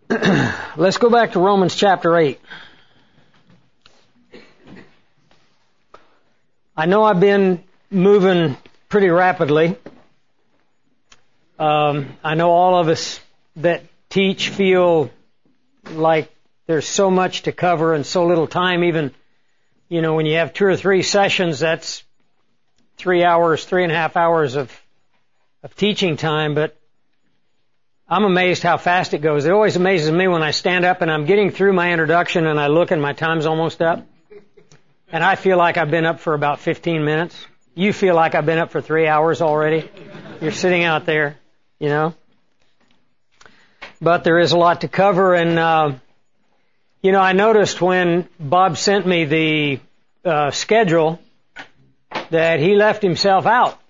Let's go back to Romans chapter 8. I know I've been moving pretty rapidly. I know all of us that teach feel like there's so much to cover and so little time. Even, when you have 2 or 3 sessions, that's 3 hours, 3.5 hours of teaching time. But I'm amazed how fast it goes. It always amazes me when I stand up and I'm getting through my introduction and I look and my time's almost up. And I feel like I've been up for about 15 minutes. You feel like I've been up for 3 hours already. You're sitting out there, But there is a lot to cover. And, I noticed when Bob sent me the schedule that he left himself out.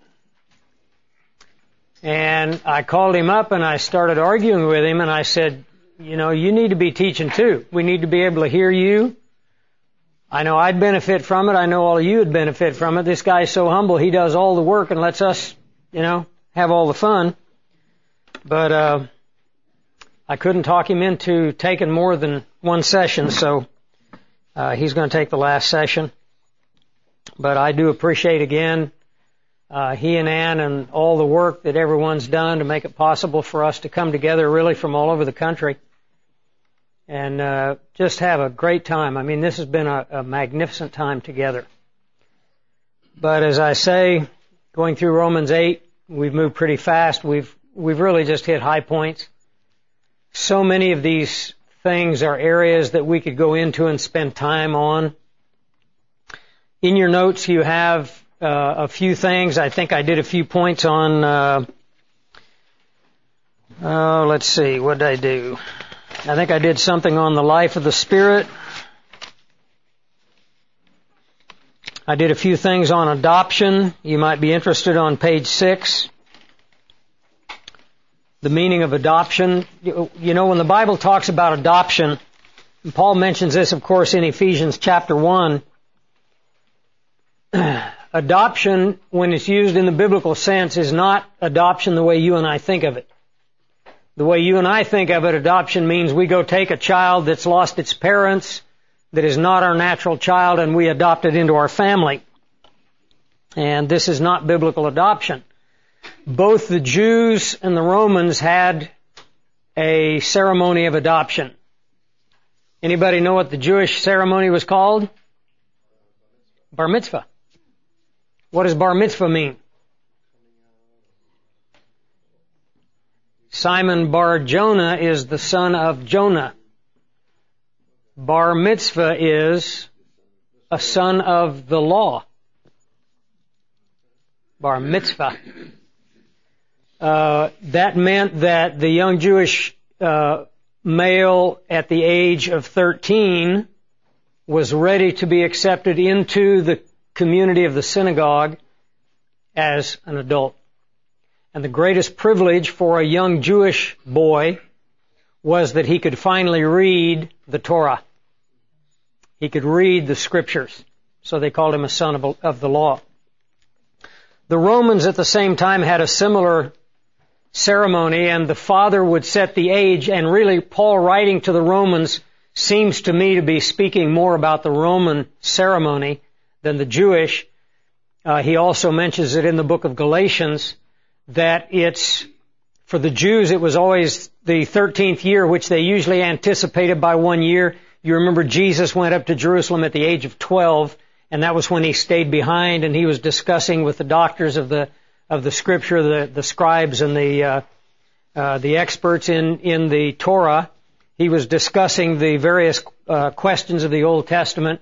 And I called him up and I started arguing with him and I said, you need to be teaching too. We need to be able to hear you. I know I'd benefit from it. I know all of you would benefit from it. This guy's so humble. He does all the work and lets us, have all the fun. But, I couldn't talk him into taking more than one session, so, he's going to take the last session. But I do appreciate again, he and Ann and all the work that everyone's done to make it possible for us to come together really from all over the country and just have a great time. I mean, this has been a magnificent time together. But as I say, going through Romans 8, we've moved pretty fast. We've really just hit high points. So many of these things are areas that we could go into and spend time on. In your notes, you have a few things. I think I did a few points on, let's see, what did I do? I think I did something on the life of the Spirit. I did a few things on adoption. You might be interested on page 6. The meaning of adoption. When the Bible talks about adoption, and Paul mentions this, of course, in Ephesians chapter 1, adoption, when it's used in the biblical sense, is not adoption the way you and I think of it. The way you and I think of it, adoption means we go take a child that's lost its parents, that is not our natural child, and we adopt it into our family. And this is not biblical adoption. Both the Jews and the Romans had a ceremony of adoption. Anybody know what the Jewish ceremony was called? Bar mitzvah. What does bar mitzvah mean? Simon bar Jonah is the son of Jonah. Bar mitzvah is a son of the law. Bar mitzvah. That meant that the young Jewish male at the age of 13 was ready to be accepted into the community of the synagogue as an adult. And the greatest privilege for a young Jewish boy was that he could finally read the Torah. He could read the scriptures. So they called him a son of the law. The Romans at the same time had a similar ceremony, and the father would set the age, and really Paul writing to the Romans seems to me to be speaking more about the Roman ceremony than the Jewish. He also mentions it in the book of Galatians that it's, for the Jews, it was always the 13th year, which they usually anticipated by 1 year. You remember Jesus went up to Jerusalem at the age of 12, and that was when he stayed behind, and he was discussing with the doctors of the Scripture, the scribes and the experts in the Torah. He was discussing the various questions of the Old Testament.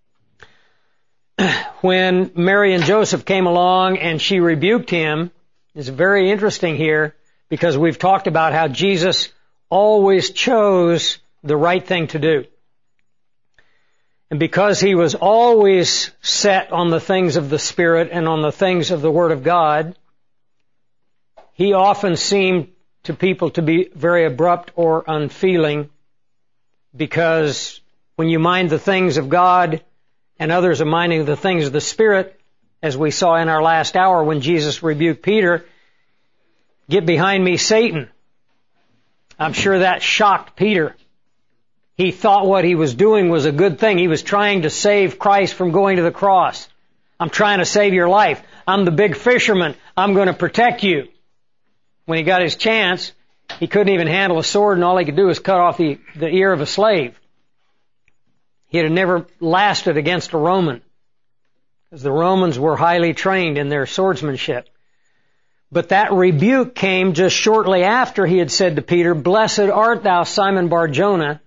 When Mary and Joseph came along and she rebuked him, it's very interesting here because we've talked about how Jesus always chose the right thing to do. And because he was always set on the things of the Spirit and on the things of the Word of God, he often seemed to people to be very abrupt or unfeeling, because when you mind the things of God and others are minding the things of the Spirit, as we saw in our last hour when Jesus rebuked Peter, "Get behind me, Satan." I'm sure that shocked Peter. He thought what he was doing was a good thing. He was trying to save Christ from going to the cross. I'm trying to save your life. I'm the big fisherman. I'm going to protect you. When he got his chance, he couldn't even handle a sword, and all he could do was cut off the ear of a slave. He'd have never lasted against a Roman, because the Romans were highly trained in their swordsmanship. But that rebuke came just shortly after he had said to Peter, "Blessed art thou, Simon Bar-Jonah,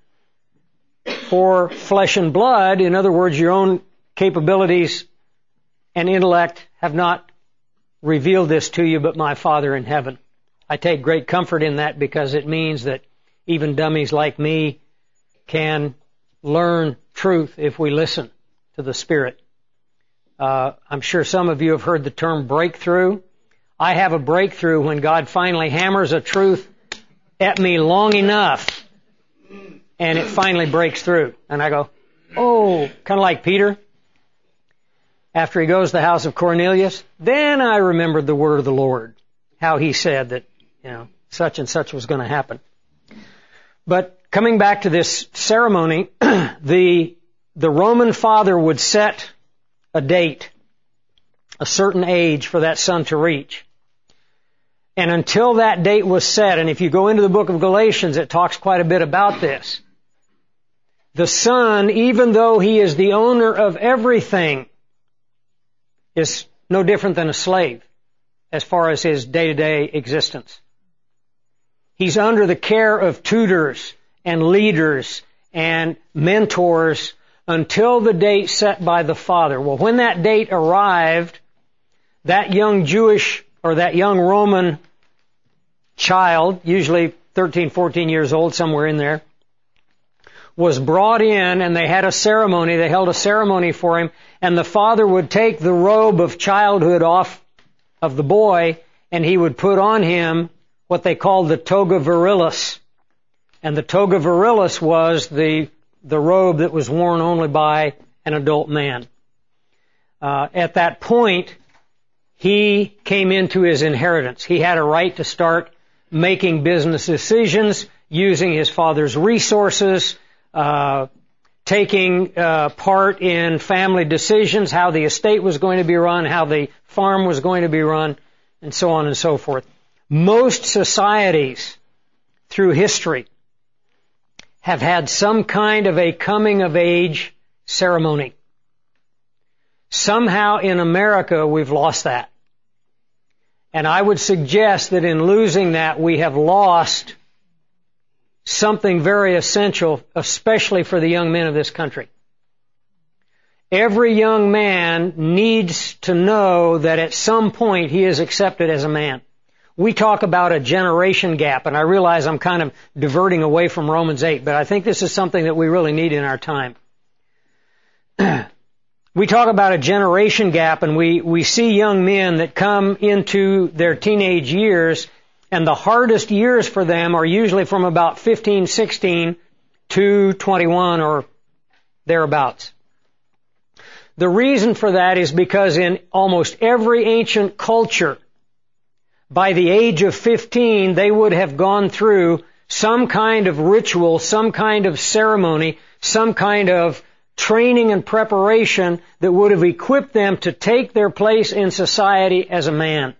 for flesh and blood," in other words, your own capabilities and intellect have not revealed this to you, but my Father in heaven. I take great comfort in that, because it means that even dummies like me can learn truth if we listen to the Spirit. I'm sure some of you have heard the term breakthrough. I have a breakthrough when God finally hammers a truth at me long enough, and it finally breaks through. And I go, oh, kind of like Peter. After he goes to the house of Cornelius, then I remembered the word of the Lord, how he said that, such and such was going to happen. But coming back to this ceremony, the Roman father would set a date, a certain age for that son to reach. And until that date was set, and if you go into the book of Galatians, it talks quite a bit about this. The son, even though he is the owner of everything, is no different than a slave as far as his day-to-day existence. He's under the care of tutors and leaders and mentors until the date set by the father. Well, when that date arrived, that young Jewish or that young Roman child, usually 13, 14 years old, somewhere in there, was brought in, and they had a ceremony. They held a ceremony for him, and the father would take the robe of childhood off of the boy, and he would put on him what they called the toga virilis. And the toga virilis was the robe that was worn only by an adult man. At that point, he came into his inheritance. He had a right to start making business decisions, using his father's resources, taking part in family decisions, how the estate was going to be run, how the farm was going to be run, and so on and so forth. Most societies through history have had some kind of a coming-of-age ceremony. Somehow in America we've lost that. And I would suggest that in losing that, we have lost something very essential, especially for the young men of this country. Every young man needs to know that at some point he is accepted as a man. We talk about a generation gap, and I realize I'm kind of diverting away from Romans 8, but I think this is something that we really need in our time. We talk about a generation gap, and we see young men that come into their teenage years, and the hardest years for them are usually from about 15, 16 to 21 or thereabouts. The reason for that is because in almost every ancient culture, by the age of 15, they would have gone through some kind of ritual, some kind of ceremony, some kind of training and preparation that would have equipped them to take their place in society as a man.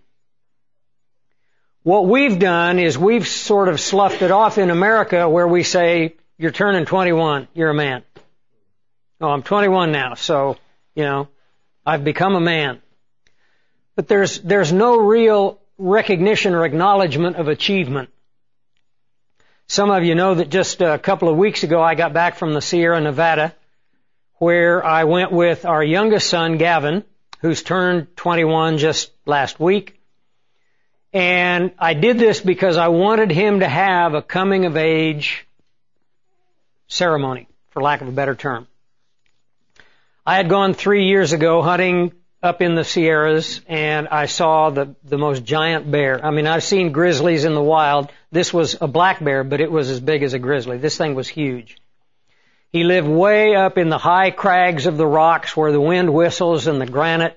What we've done is we've sort of sloughed it off in America, where we say, you're turning 21, you're a man. Oh, I'm 21 now, so, I've become a man. But there's no real recognition or acknowledgement of achievement. Some of you know that just a couple of weeks ago I got back from the Sierra Nevada, where I went with our youngest son, Gavin, who's turned 21 just last week. And I did this because I wanted him to have a coming-of-age ceremony, for lack of a better term. I had gone 3 years ago hunting up in the Sierras, and I saw the most giant bear. I mean, I've seen grizzlies in the wild. This was a black bear, but it was as big as a grizzly. This thing was huge. He lived way up in the high crags of the rocks where the wind whistles and the granite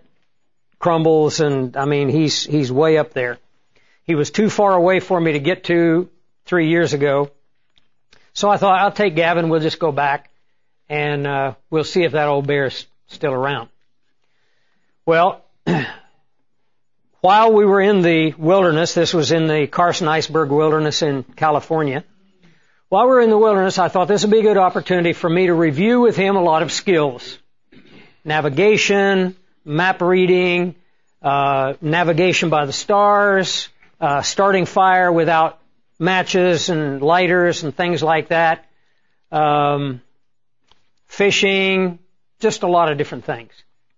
crumbles, and I mean, he's way up there. He was too far away for me to get to 3 years ago. So I thought, I'll take Gavin, we'll just go back, and we'll see if that old bear is still around. Well, while we were in the wilderness, this was in the Carson Iceberg Wilderness in California, while we were in the wilderness, I thought this would be a good opportunity for me to review with him a lot of skills. Navigation, map reading, navigation by the stars, starting fire without matches and lighters and things like that, fishing, just a lot of different things.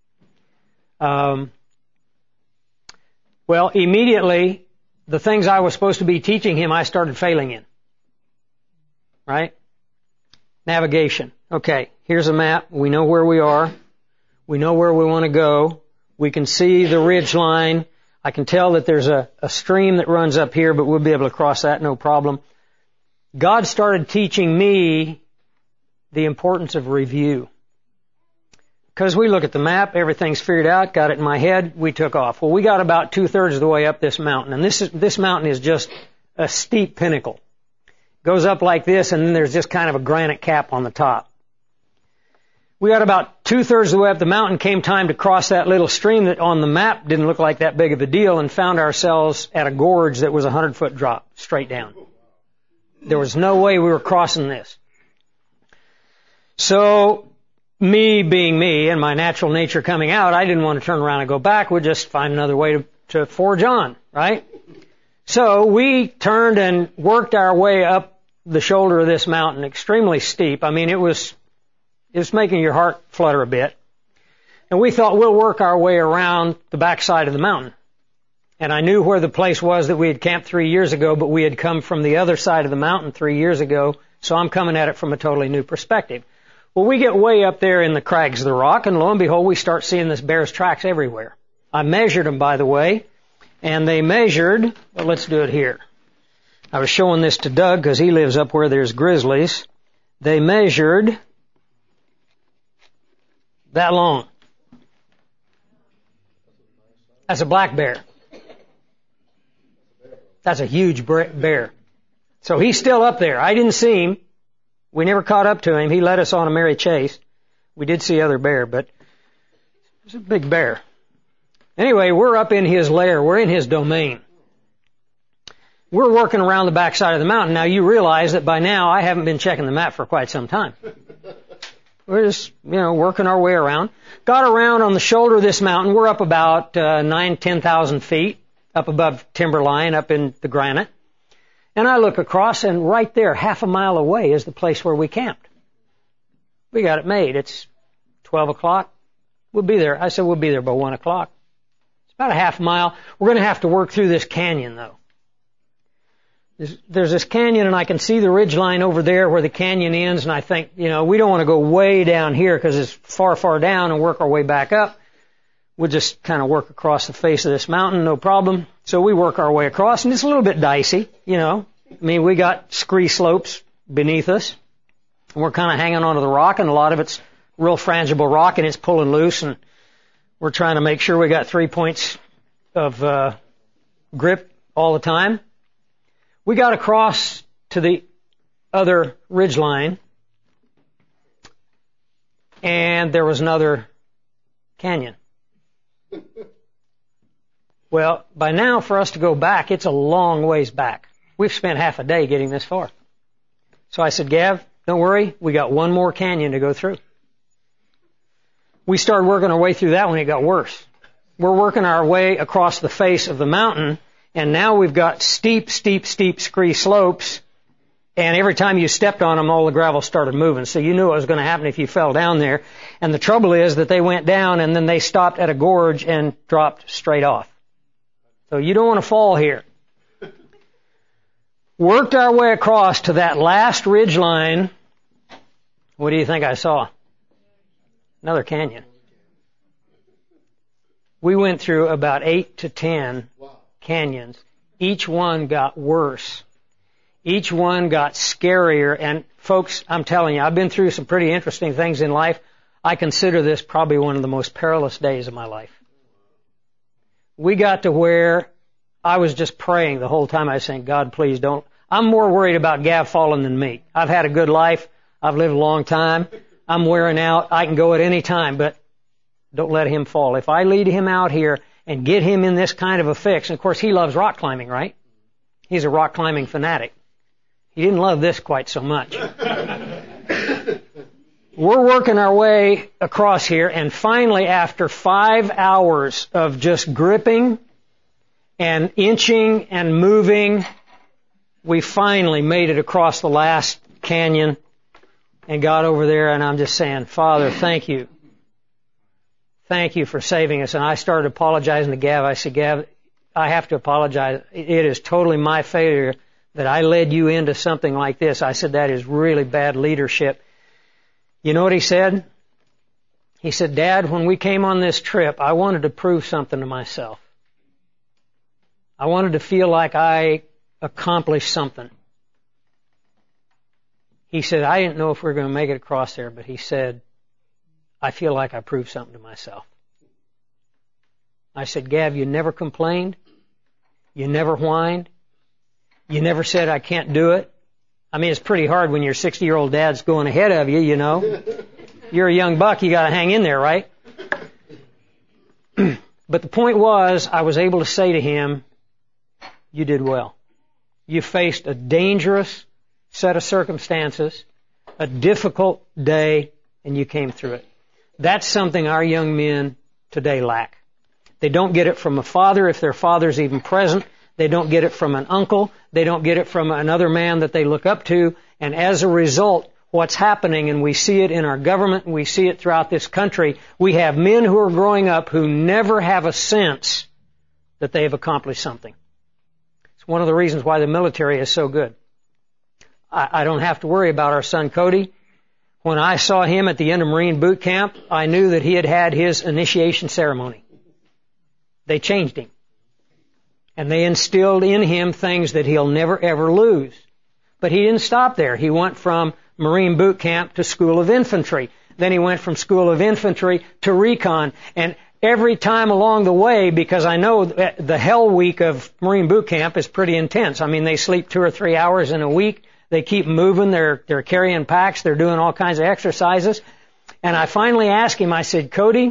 Well, immediately, the things I was supposed to be teaching him, I started failing in. Right? Navigation. Okay, here's a map. We know where we are. We know where we want to go. We can see the ridge line. I can tell that there's a stream that runs up here, but we'll be able to cross that, no problem. God started teaching me the importance of review. Because we look at the map, everything's figured out, got it in my head, we took off. Well, we got about 2/3 of the way up this mountain, and this mountain is just a steep pinnacle. Goes up like this, and then there's just kind of a granite cap on the top. We got about 2/3 of the way up the mountain, came time to cross that little stream that on the map didn't look like that big of a deal, and found ourselves at a gorge that was a 100-foot drop, straight down. There was no way we were crossing this. So, me being me and my natural nature coming out, I didn't want to turn around and go back. We'd just find another way to forge on, right? So we turned and worked our way up the shoulder of this mountain, extremely steep. I mean, it was making your heart flutter a bit. And we thought we'll work our way around the backside of the mountain. And I knew where the place was that we had camped 3 years ago, but we had come from the other side of the mountain 3 years ago, so I'm coming at it from a totally new perspective. Well, we get way up there in the crags of the rock, and lo and behold, we start seeing this bear's tracks everywhere. I measured them, by the way, and they measured, well, let's do it here. I was showing this to Doug because he lives up where there's grizzlies. They measured that long. That's a black bear. That's a huge bear. So he's still up there. I didn't see him. We never caught up to him. He led us on a merry chase. We did see other bear, but it's a big bear. Anyway, we're up in his lair. We're in his domain. We're working around the backside of the mountain. Now, you realize that by now I haven't been checking the map for quite some time. We're just, working our way around. Got around on the shoulder of this mountain. We're up about 10,000 feet up above timberline, up in the granite. And I look across, and right there, half a mile away, is the place where we camped. We got it made. It's 12 o'clock. We'll be there. I said we'll be there by 1 o'clock. It's about a half mile. We're going to have to work through this canyon, though. There's this canyon, and I can see the ridge line over there where the canyon ends, and I think, we don't want to go way down here because it's far, far down and work our way back up. We'll just kind of work across the face of this mountain, no problem. So we work our way across, and it's a little bit dicey, we got scree slopes beneath us, and we're kind of hanging onto the rock, and a lot of it's real frangible rock, and it's pulling loose, and we're trying to make sure we got 3 points of grip all the time. We got across to the other ridge line, and there was another canyon. Well, by now, for us to go back, it's a long ways back. We've spent half a day getting this far. So I said, Gav, don't worry, we got one more canyon to go through. We started working our way through that when it got worse. We're working our way across the face of the mountain, and now we've got steep scree slopes, and every time you stepped on them, all the gravel started moving. So you knew what was going to happen if you fell down there. And the trouble is that they went down, and then they stopped at a gorge and dropped straight off. So you don't want to fall here. Worked our way across to that last ridge line. What do you think I saw? Another canyon. We went through about 8 to 10 canyons. Each one got worse. Each one got scarier. And folks, I'm telling you, I've been through some pretty interesting things in life. I consider this probably one of the most perilous days of my life. We got to where I was just praying the whole time. I was saying, God, please don't. I'm more worried about Gav falling than me. I've had a good life. I've lived a long time. I'm wearing out. I can go at any time, but don't let him fall. If I lead him out here and get him in this kind of a fix, and of course he loves rock climbing, right? He's a rock climbing fanatic. He didn't love this quite so much. We're working our way across here, and finally, after 5 hours of just gripping and inching and moving, we finally made it across the last canyon and got over there, and I'm just saying, Father, thank you. Thank you for saving us. And I started apologizing to Gav. I said, Gav, I have to apologize. It is totally my failure that I led you into something like this. I said, that is really bad leadership. You know what he said? He said, Dad, when we came on this trip, I wanted to prove something to myself. I wanted to feel like I accomplished something. He said, I didn't know if we were going to make it across there, but he said, I feel like I proved something to myself. I said, Gav, you never complained. You never whined. You never said, I can't do it. I mean, it's pretty hard when your 60-year-old dad's going ahead of you, you know. You're a young buck, you got to hang in there, right? But the point was, I was able to say to him, you did well. You faced a dangerous set of circumstances, a difficult day, and you came through it. That's something our young men today lack. They don't get it from a father, if their father's even present. They don't get it from an uncle. They don't get it from another man that they look up to. And as a result, what's happening, and we see it in our government, and we see it throughout this country, we have men who are growing up who never have a sense that they have accomplished something. It's one of the reasons why the military is so good. I don't have to worry about our son Cody. When I saw him at the end of Marine boot camp, I knew that he had had his initiation ceremony. They changed him. And they instilled in him things that he'll never ever lose. But he didn't stop there. He went from Marine boot camp to School of Infantry. Then he went from School of Infantry to Recon. And every time along the way, because I know the hell week of Marine boot camp is pretty intense. I mean, they sleep 2 or 3 hours in a week. They keep moving. They're carrying packs. They're doing all kinds of exercises. And I finally asked him, I said, Cody,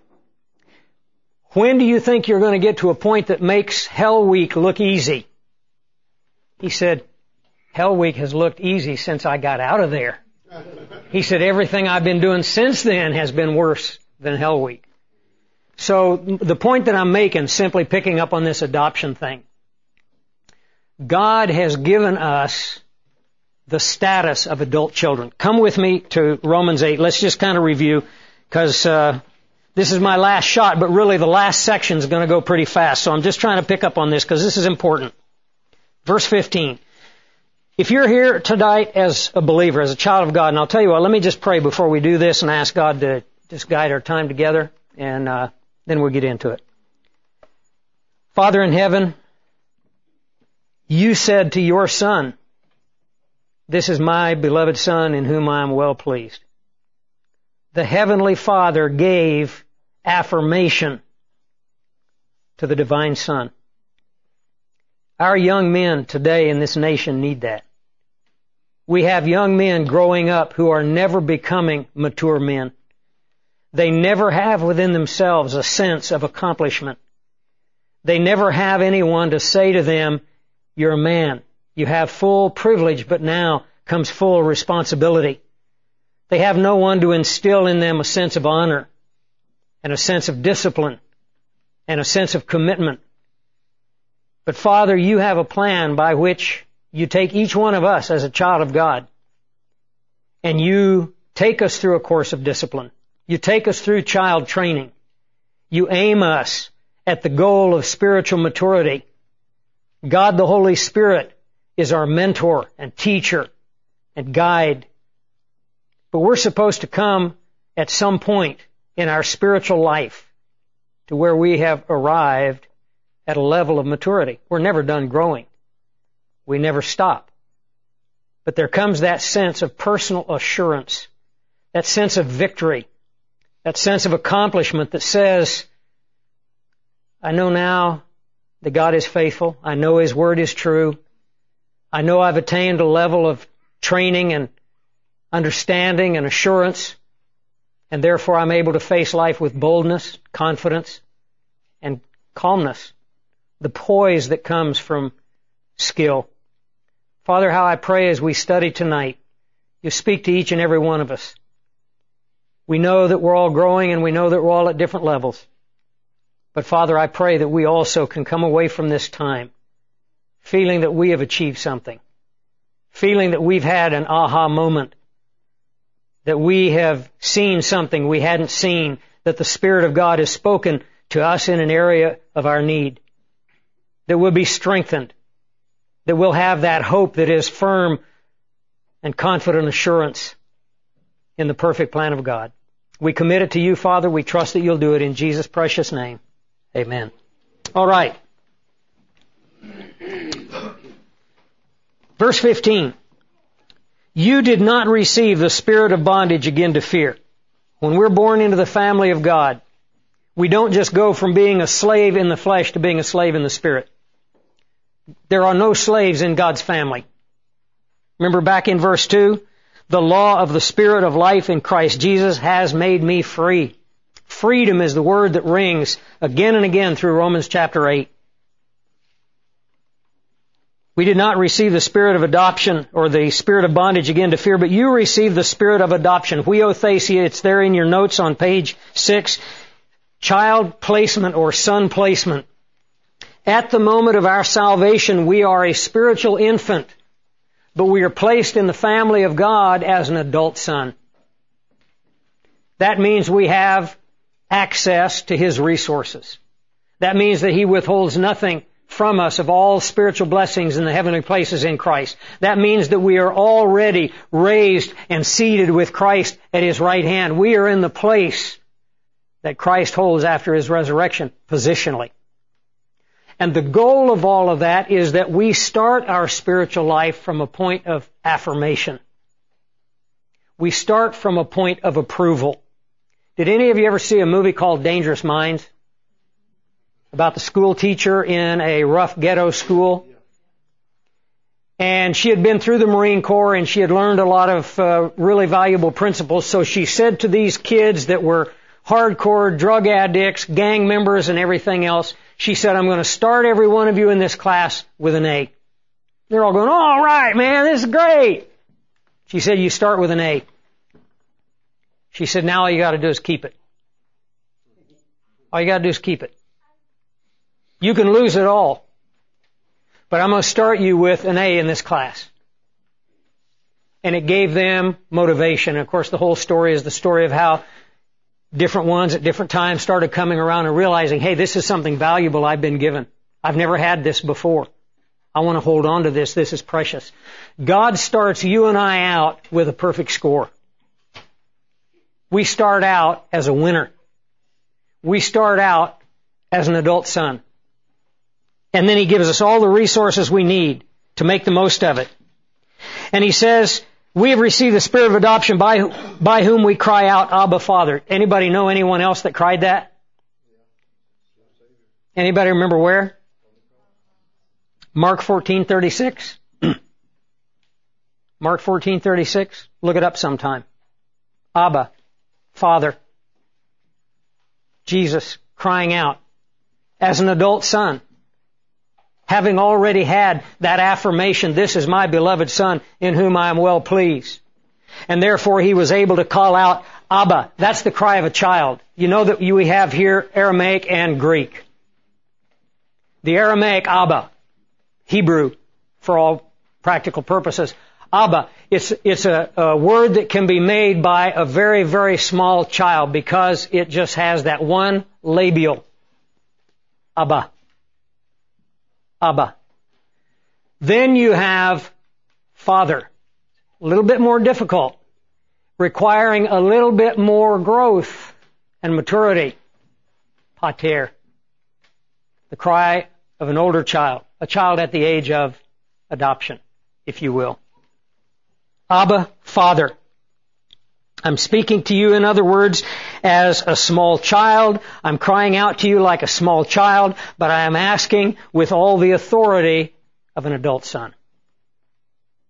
when do you think you're going to get to a point that makes Hell Week look easy? He said, Hell Week has looked easy since I got out of there. He said, everything I've been doing since then has been worse than Hell Week. So the point that I'm making, simply picking up on this adoption thing, God has given us the status of adult children. Come with me to Romans 8. Let's just kind of review, because this is my last shot, but really the last section is going to go pretty fast. So I'm just trying to pick up on this because this is important. Verse 15. If you're here tonight as a believer, as a child of God, and I'll tell you what, let me just pray before we do this and ask God to just guide our time together, and then we'll get into it. Father in heaven, you said to your Son, this is my beloved Son in whom I am well pleased. The Heavenly Father gave affirmation to the Divine Son. Our young men today in this nation need that. We have young men growing up who are never becoming mature men. They never have within themselves a sense of accomplishment. They never have anyone to say to them, you're a man. You have full privilege, but now comes full responsibility. They have no one to instill in them a sense of honor and a sense of discipline and a sense of commitment. But Father, you have a plan by which you take each one of us as a child of God and you take us through a course of discipline. You take us through child training. You aim us at the goal of spiritual maturity. God the Holy Spirit is our mentor and teacher and guide. But we're supposed to come at some point in our spiritual life to where we have arrived at a level of maturity. We're never done growing. We never stop. But there comes that sense of personal assurance, that sense of victory, that sense of accomplishment that says, I know now that God is faithful. I know His Word is true. I know I've attained a level of training and understanding and assurance, and therefore I'm able to face life with boldness, confidence, and calmness, the poise that comes from skill. Father, how I pray as we study tonight, you speak to each and every one of us. We know that we're all growing and we know that we're all at different levels. But Father, I pray that we also can come away from this time feeling that we have achieved something, feeling that we've had an aha moment, that we have seen something we hadn't seen, that the Spirit of God has spoken to us in an area of our need, that we'll be strengthened, that we'll have that hope that is firm and confident assurance in the perfect plan of God. We commit it to you, Father. We trust that you'll do it in Jesus' precious name. Amen. All right. Verse 15. You did not receive the spirit of bondage again to fear. When we're born into the family of God, we don't just go from being a slave in the flesh to being a slave in the Spirit. There are no slaves in God's family. Remember back in verse 2, the law of the Spirit of life in Christ Jesus has made me free. Freedom is the word that rings again and again through Romans chapter 8. We did not receive the spirit of adoption or the spirit of bondage again to fear, but you received the spirit of adoption. Huiothesia, it's there in your notes on page 6. Child placement or son placement. At the moment of our salvation, we are a spiritual infant, but we are placed in the family of God as an adult son. That means we have access to His resources. That means that He withholds nothing from us of all spiritual blessings in the heavenly places in Christ. That means that we are already raised and seated with Christ at His right hand. We are in the place that Christ holds after His resurrection, positionally. And the goal of all of that is that we start our spiritual life from a point of affirmation. We start from a point of approval. Did any of you ever see a movie called Dangerous Minds? About the school teacher in a rough ghetto school. And she had been through the Marine Corps and she had learned a lot of really valuable principles. So she said to these kids that were hardcore drug addicts, gang members, and everything else, she said, I'm going to start every one of you in this class with an A. They're all going, all right, man, this is great. She said, you start with an A. She said, now all you got to do is keep it. All you got to do is keep it. You can lose it all, but I'm going to start you with an A in this class. And it gave them motivation. And of course, the whole story is the story of how different ones at different times started coming around and realizing, hey, this is something valuable I've been given. I've never had this before. I want to hold on to this. This is precious. God starts you and I out with a perfect score. We start out as a winner. We start out as an adult son. And then He gives us all the resources we need to make the most of it. And He says, we have received the spirit of adoption by whom we cry out, Abba, Father. Anybody know anyone else that cried that? Anybody remember where? Mark 14:36. Mark 14:36. Look it up sometime. Abba, Father. Jesus crying out as an adult son. Having already had that affirmation, this is my beloved Son in whom I am well pleased. And therefore He was able to call out, Abba. That's the cry of a child. You know that we have here Aramaic and Greek. The Aramaic, Abba. Hebrew, for all practical purposes. Abba. It's a word that can be made by a very, very small child because it just has that one labial. Abba. Abba. Then you have Father. A little bit more difficult, requiring a little bit more growth and maturity. Pater. The cry of an older child, a child at the age of adoption, if you will. Abba, Father. I'm speaking to you, in other words, as a small child. I'm crying out to you like a small child, but I am asking with all the authority of an adult son.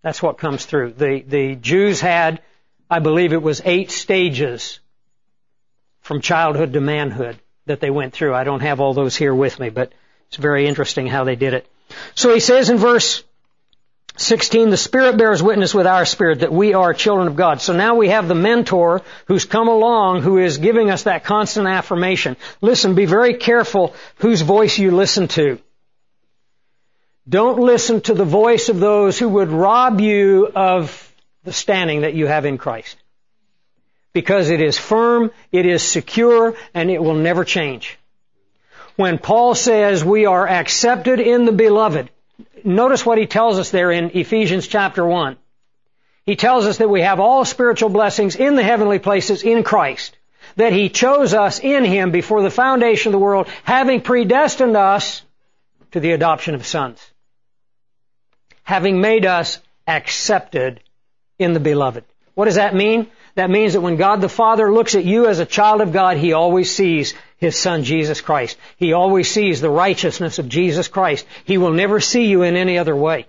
That's what comes through. The Jews had, I believe it was 8 stages from childhood to manhood that they went through. I don't have all those here with me, but it's very interesting how they did it. So he says in verse 16, the Spirit bears witness with our spirit that we are children of God. So now we have the mentor who's come along, who is giving us that constant affirmation. Listen, be very careful whose voice you listen to. Don't listen to the voice of those who would rob you of the standing that you have in Christ. Because it is firm, it is secure, and it will never change. When Paul says we are accepted in the beloved, notice what he tells us there in Ephesians chapter 1. He tells us that we have all spiritual blessings in the heavenly places in Christ. That He chose us in Him before the foundation of the world, having predestined us to the adoption of sons. Having made us accepted in the beloved. What does that mean? That means that when God the Father looks at you as a child of God, He always sees His Son, Jesus Christ. He always sees the righteousness of Jesus Christ. He will never see you in any other way.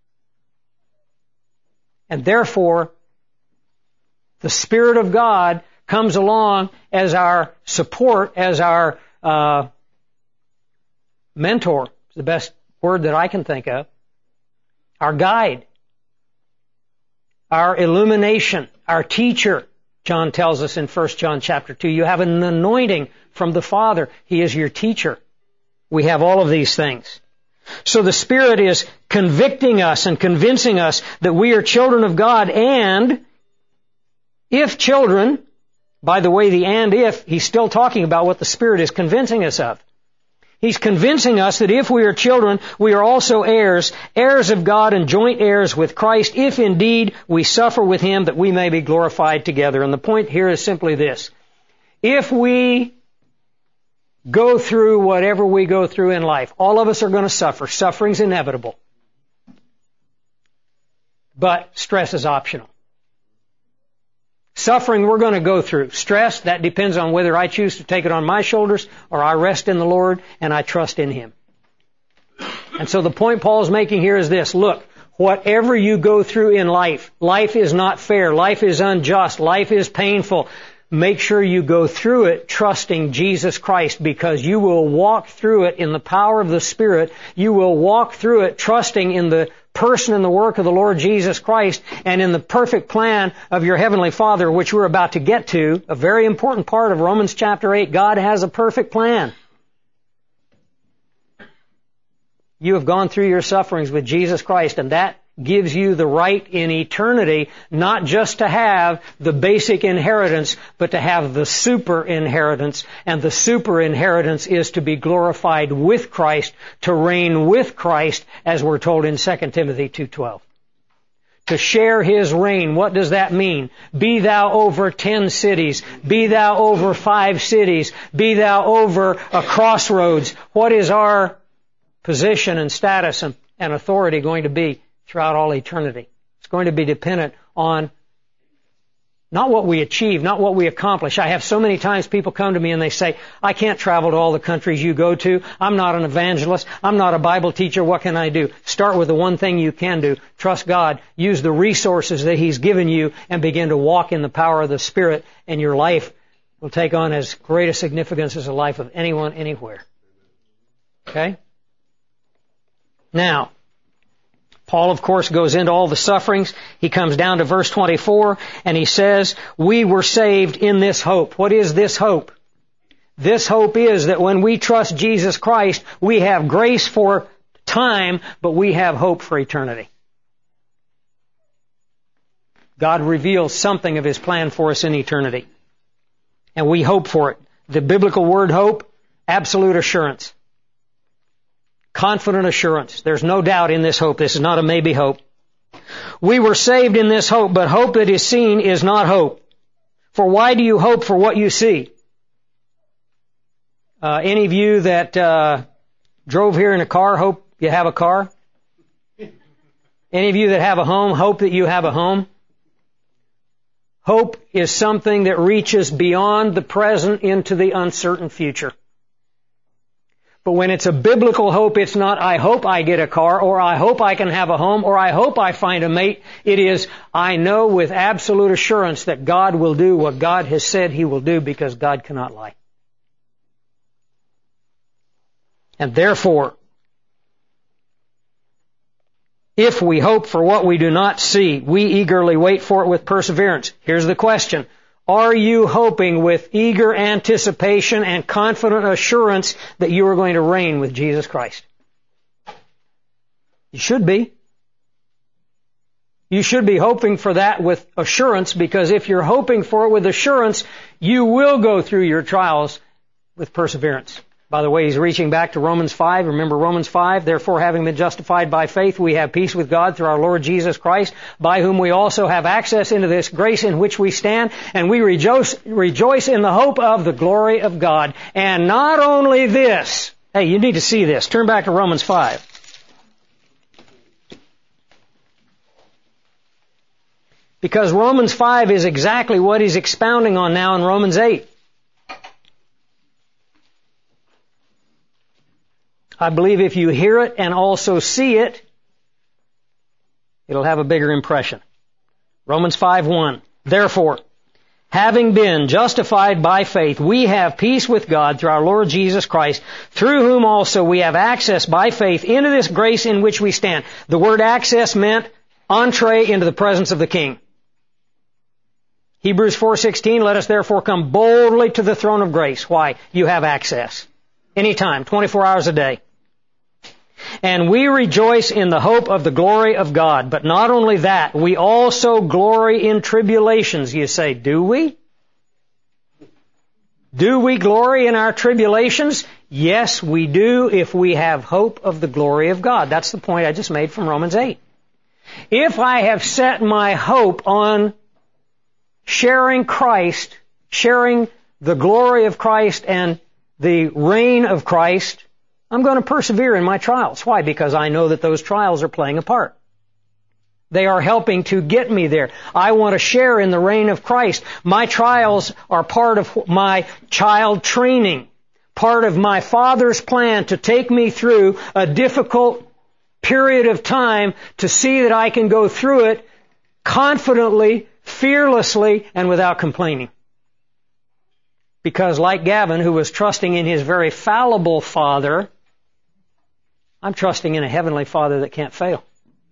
And therefore, the Spirit of God comes along as our support, as our mentor, is the best word that I can think of, our guide, our illumination, our teacher. John tells us in 1 John chapter 2, you have an anointing from the Father. He is your teacher. We have all of these things. So the Spirit is convicting us and convincing us that we are children of God, and if children, by the way, the and if, he's still talking about what the Spirit is convincing us of. He's convincing us that if we are children, we are also heirs, heirs of God and joint heirs with Christ, if indeed we suffer with Him, that we may be glorified together. And the point here is simply this. If we go through whatever we go through in life, all of us are going to suffer. Suffering's inevitable. But stress is optional. Suffering we're going to go through. Stress, that depends on whether I choose to take it on my shoulders or I rest in the Lord and I trust in Him. And so the point Paul's making here is this. Look, whatever you go through in life, life is not fair. Life is unjust. Life is painful. Make sure you go through it trusting Jesus Christ, because you will walk through it in the power of the Spirit. You will walk through it trusting in the person and the work of the Lord Jesus Christ and in the perfect plan of your Heavenly Father, which we're about to get to. A very important part of Romans chapter 8. God has a perfect plan. You have gone through your sufferings with Jesus Christ, and that gives you the right in eternity not just to have the basic inheritance, but to have the super inheritance. And the super inheritance is to be glorified with Christ, to reign with Christ, as we're told in 2 Timothy 2:12. To share His reign. What does that mean? Be thou over 10 cities. Be thou over 5 cities. Be thou over a crossroads. What is our position and status and authority going to be throughout all eternity? It's going to be dependent on not what we achieve, not what we accomplish. I have so many times people come to me and they say, I can't travel to all the countries you go to. I'm not an evangelist. I'm not a Bible teacher. What can I do? Start with the one thing you can do. Trust God. Use the resources that He's given you and begin to walk in the power of the Spirit, and your life will take on as great a significance as the life of anyone, anywhere. Okay? Now, Paul, of course, goes into all the sufferings. He comes down to verse 24, and he says, we were saved in this hope. What is this hope? This hope is that when we trust Jesus Christ, we have grace for time, but we have hope for eternity. God reveals something of His plan for us in eternity, and we hope for it. The biblical word hope, absolute assurance. Confident assurance. There's no doubt in this hope. This is not a maybe hope. We were saved in this hope, but hope that is seen is not hope. For why do you hope for what you see? Any of you that drove here in a car hope you have a car? Any of you that have a home hope that you have a home? Hope is something that reaches beyond the present into the uncertain future. But when it's a biblical hope, it's not, I hope I get a car, or I hope I can have a home, or I hope I find a mate. It is, I know with absolute assurance that God will do what God has said He will do, because God cannot lie. And therefore, if we hope for what we do not see, we eagerly wait for it with perseverance. Here's the question. Are you hoping with eager anticipation and confident assurance that you are going to reign with Jesus Christ? You should be. You should be hoping for that with assurance, because if you're hoping for it with assurance, you will go through your trials with perseverance. By the way, he's reaching back to Romans 5. Remember Romans 5? Therefore, having been justified by faith, we have peace with God through our Lord Jesus Christ, by whom we also have access into this grace in which we stand, and we rejoice in the hope of the glory of God. And not only this, hey, you need to see this. Turn back to Romans 5. Because Romans 5 is exactly what he's expounding on now in Romans 8. I believe if you hear it and also see it, it'll have a bigger impression. Romans 5:1. Therefore, having been justified by faith, we have peace with God through our Lord Jesus Christ, through whom also we have access by faith into this grace in which we stand. The word access meant entree into the presence of the King. Hebrews 4:16, let us therefore come boldly to the throne of grace. Why? You have access. Anytime, 24 hours a day. And we rejoice in the hope of the glory of God. But not only that, we also glory in tribulations. You say, do we? Do we glory in our tribulations? Yes, we do, if we have hope of the glory of God. That's the point I just made from Romans 8. If I have set my hope on sharing Christ, sharing the glory of Christ and the reign of Christ, I'm going to persevere in my trials. Why? Because I know that those trials are playing a part. They are helping to get me there. I want to share in the reign of Christ. My trials are part of my child training, part of my Father's plan to take me through a difficult period of time to see that I can go through it confidently, fearlessly, and without complaining. Because like Gavin, who was trusting in his very fallible Father, I'm trusting in a heavenly Father that can't fail.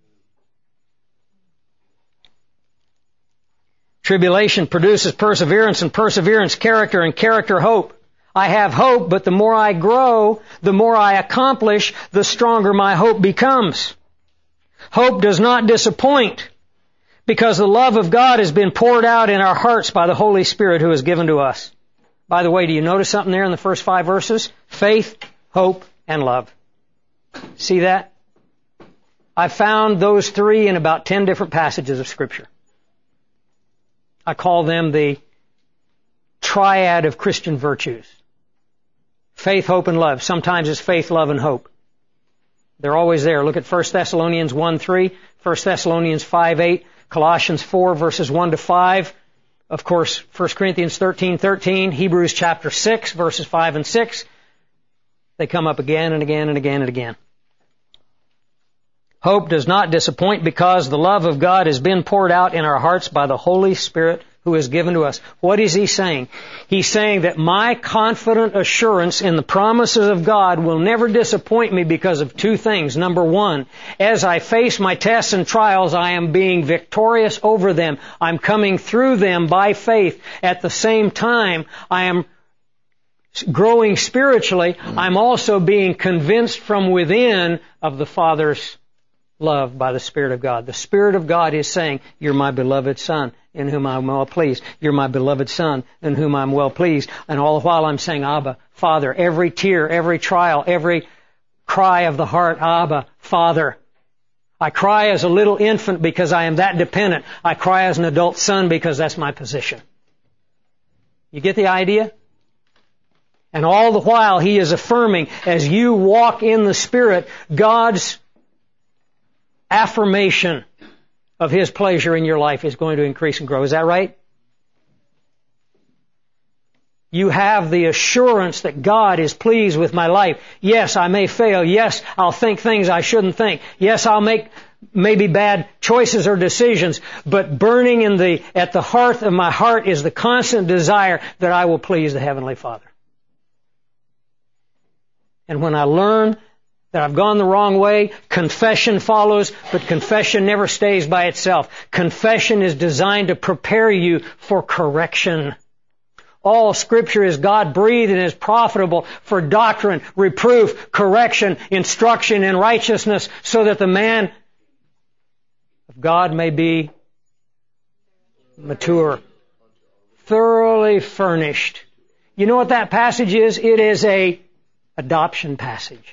Tribulation produces perseverance, and perseverance character, and character hope. I have hope, but the more I grow, the more I accomplish, the stronger my hope becomes. Hope does not disappoint, because the love of God has been poured out in our hearts by the Holy Spirit who is given to us. By the way, do you notice something there in the first 5 verses? Faith, hope, and love. See that? I found those 3 in about 10 different passages of Scripture. I call them the triad of Christian virtues. Faith, hope, and love. Sometimes it's faith, love, and hope. They're always there. Look at 1 Thessalonians 1:3, 1 Thessalonians 5:8, Colossians 4 verses 1 to 5. Of course, 1 Corinthians 13:13, Hebrews chapter 6 verses 5 and 6. They come up again and again and again and again. Hope does not disappoint, because the love of God has been poured out in our hearts by the Holy Spirit who is given to us. What is he saying? He's saying that my confident assurance in the promises of God will never disappoint me because of 2 things. Number 1, as I face my tests and trials, I am being victorious over them. I'm coming through them by faith. At the same time, I am growing spiritually. I'm also being convinced from within of the Father's love by the Spirit of God. The Spirit of God is saying, you're my beloved Son, in whom I'm well pleased. You're my beloved Son, in whom I'm well pleased. And all the while I'm saying, Abba, Father. Every tear, every trial, every cry of the heart, Abba, Father. I cry as a little infant because I am that dependent. I cry as an adult son because that's my position. You get the idea? And all the while he is affirming, as you walk in the Spirit, God's affirmation of His pleasure in your life is going to increase and grow. Is that right? You have the assurance that God is pleased with my life. Yes, I may fail. Yes, I'll think things I shouldn't think. Yes, I'll make maybe bad choices or decisions. But burning at the hearth of my heart is the constant desire that I will please the Heavenly Father. And when I learn that I've gone the wrong way, confession follows, but confession never stays by itself. Confession is designed to prepare you for correction. All Scripture is God-breathed and is profitable for doctrine, reproof, correction, instruction in righteousness, so that the man of God may be mature, thoroughly furnished. You know what that passage is? It is a adoption passage.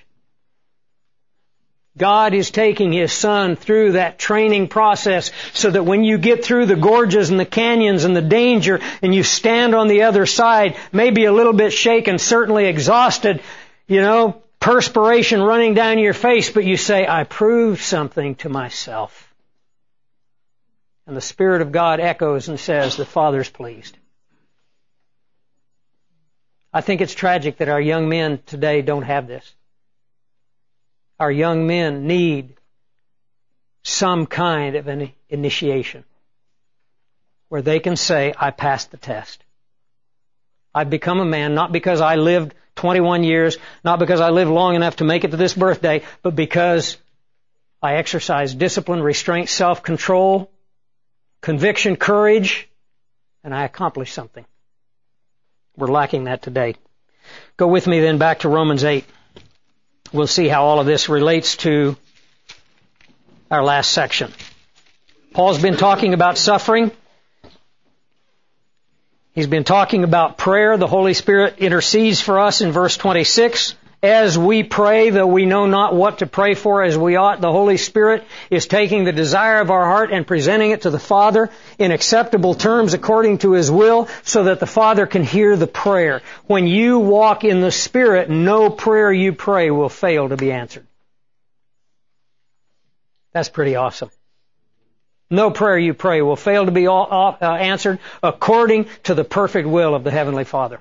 God is taking His Son through that training process so that when you get through the gorges and the canyons and the danger and you stand on the other side, maybe a little bit shaken, certainly exhausted, perspiration running down your face, but you say, I proved something to myself. And the Spirit of God echoes and says, the Father's pleased. I think it's tragic that our young men today don't have this. Our young men need some kind of an initiation where they can say, I passed the test. I've become a man, not because I lived 21 years, not because I lived long enough to make it to this birthday, but because I exercised discipline, restraint, self-control, conviction, courage, and I accomplished something. We're lacking that today. Go with me then back to Romans 8. We'll see how all of this relates to our last section. Paul's been talking about suffering. He's been talking about prayer. The Holy Spirit intercedes for us in verse 26. As we pray, though we know not what to pray for as we ought, the Holy Spirit is taking the desire of our heart and presenting it to the Father in acceptable terms according to His will, so that the Father can hear the prayer. When you walk in the Spirit, no prayer you pray will fail to be answered. That's pretty awesome. No prayer you pray will fail to be answered according to the perfect will of the Heavenly Father.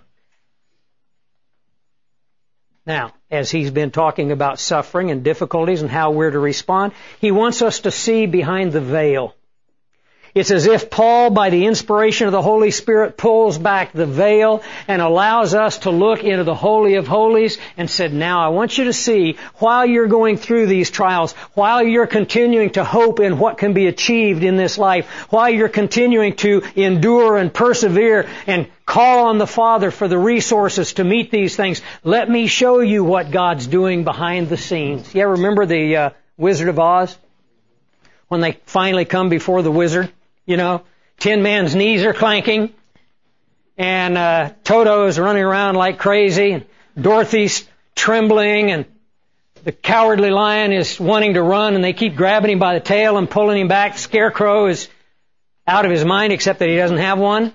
Now, as he's been talking about suffering and difficulties and how we're to respond, he wants us to see behind the veil. It's as if Paul, by the inspiration of the Holy Spirit, pulls back the veil and allows us to look into the Holy of Holies and said, now I want you to see, while you're going through these trials, while you're continuing to hope in what can be achieved in this life, while you're continuing to endure and persevere and call on the Father for the resources to meet these things, let me show you what God's doing behind the scenes. You ever remember the Wizard of Oz? When they finally come before the wizard? Tin Man's knees are clanking, and Toto is running around like crazy, and Dorothy's trembling, and the Cowardly Lion is wanting to run, and they keep grabbing him by the tail and pulling him back. Scarecrow is out of his mind, except that he doesn't have one.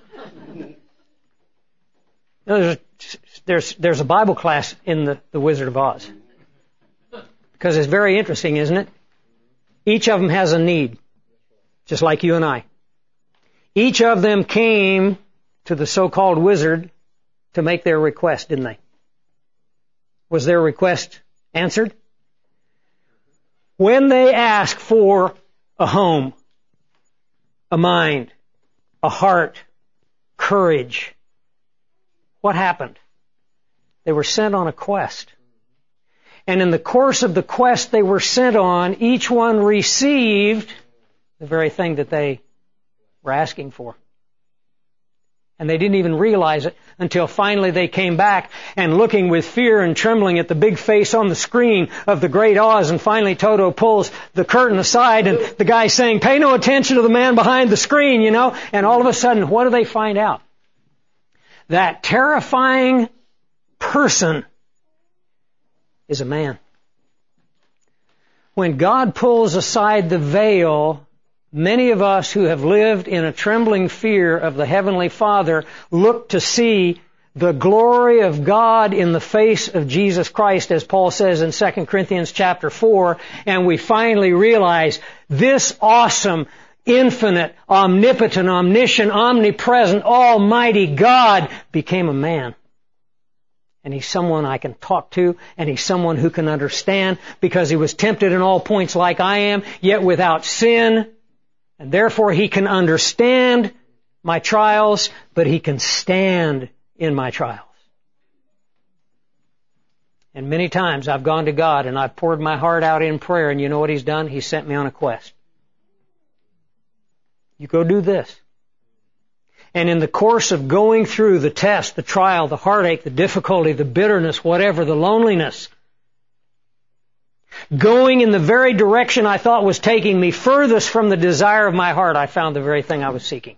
There's a Bible class in the Wizard of Oz, because it's very interesting, isn't it? Each of them has a need, just like you and I. Each of them came to the so-called wizard to make their request, didn't they? Was their request answered? When they asked for a home, a mind, a heart, courage, what happened? They were sent on a quest. And in the course of the quest they were sent on, each one received the very thing that they were asking for. And they didn't even realize it until finally they came back and looking with fear and trembling at the big face on the screen of the great Oz, and finally Toto pulls the curtain aside and the guy's saying, pay no attention to the man behind the screen, and all of a sudden, what do they find out? That terrifying person is a man. When God pulls aside the veil, many of us who have lived in a trembling fear of the Heavenly Father look to see the glory of God in the face of Jesus Christ, as Paul says in 2 Corinthians chapter 4, and we finally realize this awesome, infinite, omnipotent, omniscient, omnipresent, almighty God became a man. And He's someone I can talk to, and He's someone who can understand, because He was tempted in all points like I am, yet without sin. And therefore He can understand my trials, but He can stand in my trials. And many times I've gone to God and I've poured my heart out in prayer, and you know what He's done? He sent me on a quest. You go do this. And in the course of going through the test, the trial, the heartache, the difficulty, the bitterness, whatever, the loneliness, going in the very direction I thought was taking me furthest from the desire of my heart, I found the very thing I was seeking.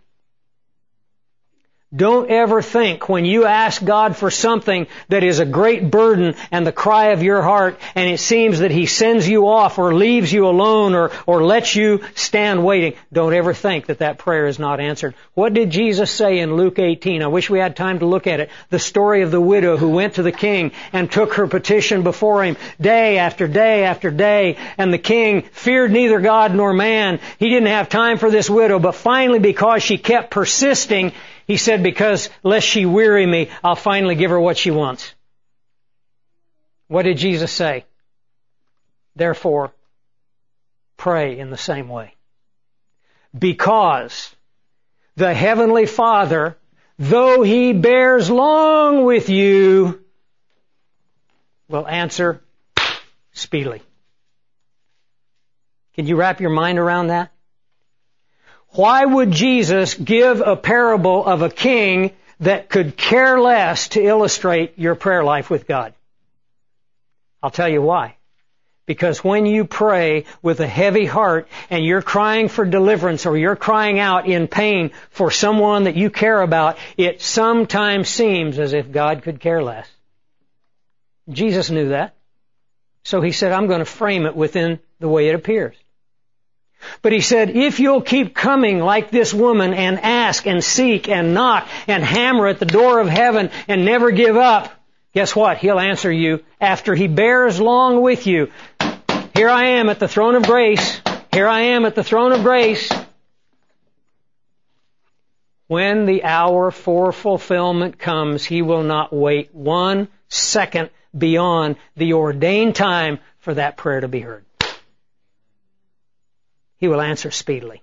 Don't ever think when you ask God for something that is a great burden and the cry of your heart, and it seems that He sends you off or leaves you alone or lets you stand waiting. Don't ever think that that prayer is not answered. What did Jesus say in Luke 18? I wish we had time to look at it. The story of the widow who went to the king and took her petition before him day after day after day. And the king feared neither God nor man. He didn't have time for this widow, but finally, because she kept persisting, He said, because lest she weary me, I'll finally give her what she wants. What did Jesus say? Therefore, pray in the same way. Because the Heavenly Father, though He bears long with you, will answer speedily. Can you wrap your mind around that? Why would Jesus give a parable of a king that could care less to illustrate your prayer life with God? I'll tell you why. Because when you pray with a heavy heart and you're crying for deliverance or you're crying out in pain for someone that you care about, it sometimes seems as if God could care less. Jesus knew that. So He said, I'm going to frame it within the way it appears. But He said, if you'll keep coming like this woman and ask and seek and knock and hammer at the door of heaven and never give up, guess what? He'll answer you after He bears long with you. Here I am at the throne of grace. Here I am at the throne of grace. When the hour for fulfillment comes, He will not wait 1 second beyond the ordained time for that prayer to be heard. He will answer speedily.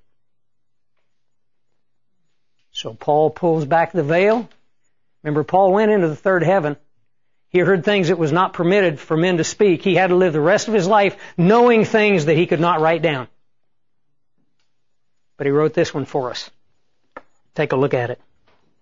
So Paul pulls back the veil. Remember, Paul went into the third heaven. He heard things that was not permitted for men to speak. He had to live the rest of his life knowing things that he could not write down. But he wrote this one for us. Take a look at it.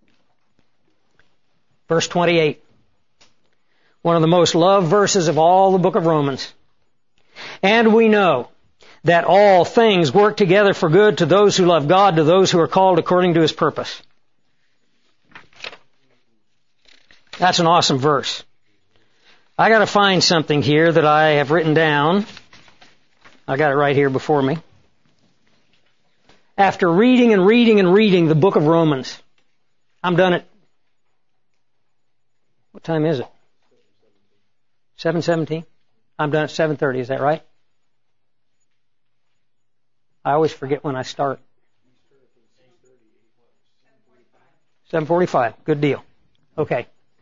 Verse 28. One of the most loved verses of all the book of Romans. And we know that all things work together for good to those who love God, to those who are called according to His purpose. That's an awesome verse. I got to find something here that I have written down. I got it right here before me. After reading and reading and reading the book of Romans, I'm done at, what time is it? 7:17? I'm done at 7:30, is that right? I always forget when I start. 7:45. Good deal. Okay.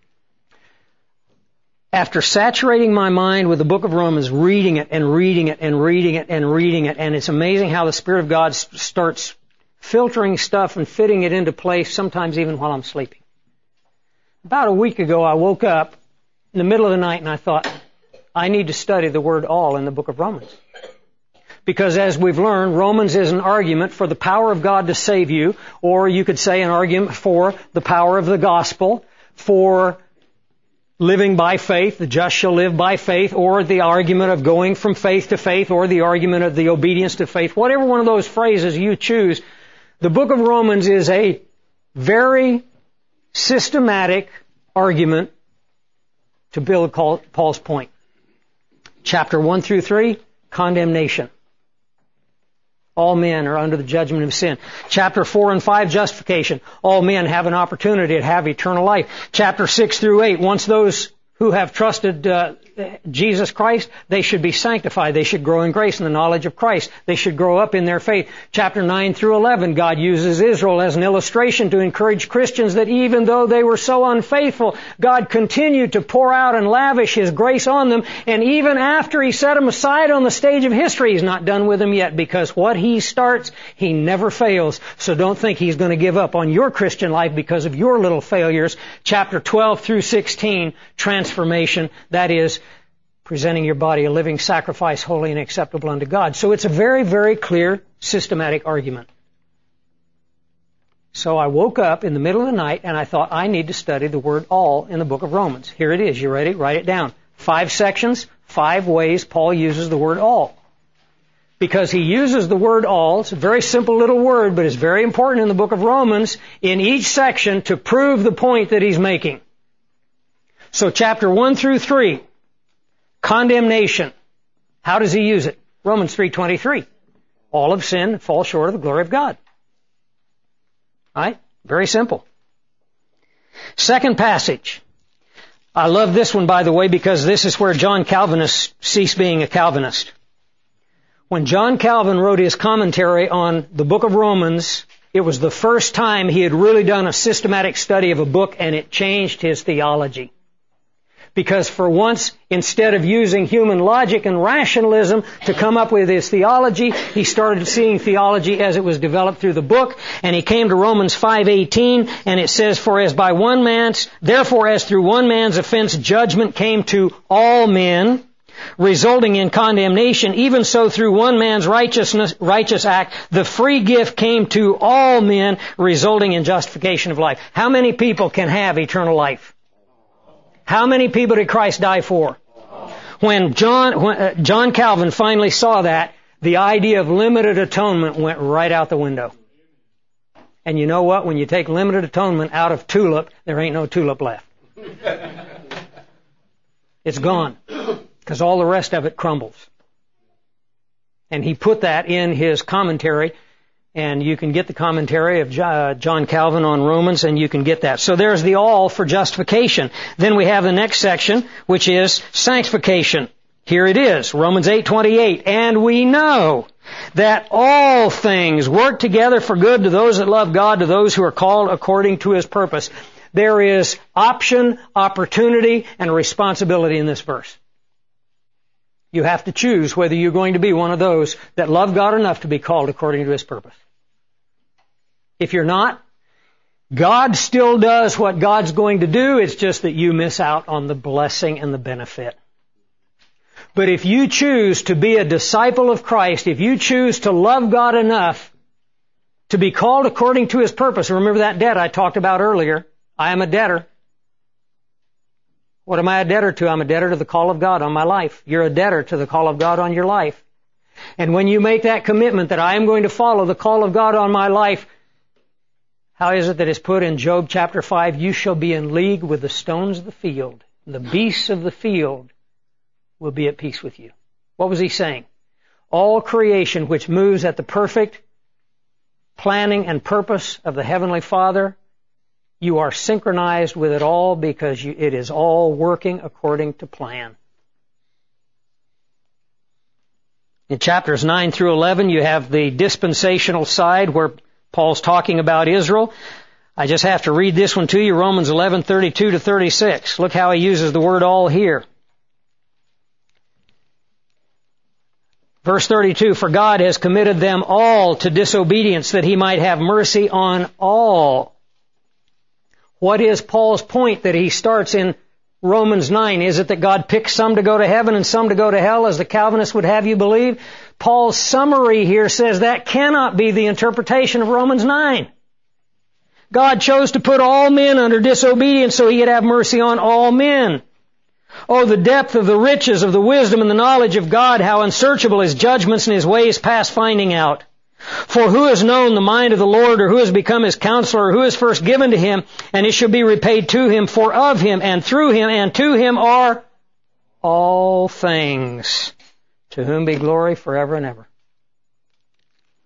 After saturating my mind with the book of Romans, reading it and reading it and reading it and reading it, and it's amazing how the Spirit of God starts filtering stuff and fitting it into place, sometimes even while I'm sleeping. About a week ago, I woke up in the middle of the night and I thought, I need to study the word all in the book of Romans. Because as we've learned, Romans is an argument for the power of God to save you, or you could say an argument for the power of the gospel, for living by faith, the just shall live by faith, or the argument of going from faith to faith, or the argument of the obedience to faith. Whatever one of those phrases you choose, the book of Romans is a very systematic argument to build Paul's point. Chapter 1 through 3, condemnation. All men are under the judgment of sin. Chapter 4 and 5, justification. All men have an opportunity to have eternal life. Chapter 6 through 8, once those who have trusted Jesus Christ, they should be sanctified. They should grow in grace and the knowledge of Christ. They should grow up in their faith. Chapter 9 through 11, God uses Israel as an illustration to encourage Christians that even though they were so unfaithful, God continued to pour out and lavish His grace on them. And even after He set them aside on the stage of history, He's not done with them yet, because what He starts, He never fails. So don't think He's going to give up on your Christian life because of your little failures. Chapter 12 through 16, transformation, that is, presenting your body a living sacrifice, holy and acceptable unto God. So it's a very, very clear, systematic argument. So I woke up in the middle of the night and I thought, I need to study the word all in the book of Romans. Here it is. You ready? Write it down. 5 sections, 5 ways Paul uses the word all. Because he uses the word all, it's a very simple little word, but it's very important in the book of Romans, in each section to prove the point that he's making. So chapter 1 through 3, condemnation. How does he use it? Romans 3:23. All have sinned and fall short of the glory of God. Right? Very simple. Second passage. I love this one, by the way, because this is where John Calvin ceased being a Calvinist. When John Calvin wrote his commentary on the book of Romans, it was the first time he had really done a systematic study of a book, and it changed his theology. Because for once, instead of using human logic and rationalism to come up with his theology, he started seeing theology as it was developed through the book, and he came to Romans 5:18, and it says, therefore as through one man's offense judgment came to all men, resulting in condemnation, even so through one man's righteous act, the free gift came to all men, resulting in justification of life. How many people can have eternal life? How many people did Christ die for? When John Calvin finally saw that, the idea of limited atonement went right out the window. And you know what? When you take limited atonement out of tulip, there ain't no tulip left. It's gone. Because all the rest of it crumbles. And he put that in his commentary, and you can get the commentary of John Calvin on Romans, and you can get that. So there's the all for justification. Then we have the next section, which is sanctification. Here it is, Romans 8:28. And we know that all things work together for good to those that love God, to those who are called according to His purpose. There is option, opportunity, and responsibility in this verse. You have to choose whether you're going to be one of those that love God enough to be called according to His purpose. If you're not, God still does what God's going to do. It's just that you miss out on the blessing and the benefit. But if you choose to be a disciple of Christ, if you choose to love God enough to be called according to His purpose, remember that debt I talked about earlier. I am a debtor. What am I a debtor to? I'm a debtor to the call of God on my life. You're a debtor to the call of God on your life. And when you make that commitment that I am going to follow the call of God on my life, how is it that it's put in Job chapter 5, you shall be in league with the stones of the field. The beasts of the field will be at peace with you. What was he saying? All creation which moves at the perfect planning and purpose of the Heavenly Father, you are synchronized with it all because it is all working according to plan. In chapters 9 through 11, you have the dispensational side where Paul's talking about Israel. I just have to read this one to you, Romans 11:32 to 36. Look how he uses the word all here. Verse 32, for God has committed them all to disobedience that He might have mercy on all. What is Paul's point that he starts in Romans 9? Is it that God picks some to go to heaven and some to go to hell, as the Calvinists would have you believe? Paul's summary here says that cannot be the interpretation of Romans 9. God chose to put all men under disobedience so He could have mercy on all men. Oh, the depth of the riches of the wisdom and the knowledge of God, how unsearchable His judgments and His ways past finding out. For who has known the mind of the Lord, or who has become His counselor, or who is first given to Him, and it shall be repaid to Him, for of Him, and through Him, and to Him are all things, to whom be glory forever and ever.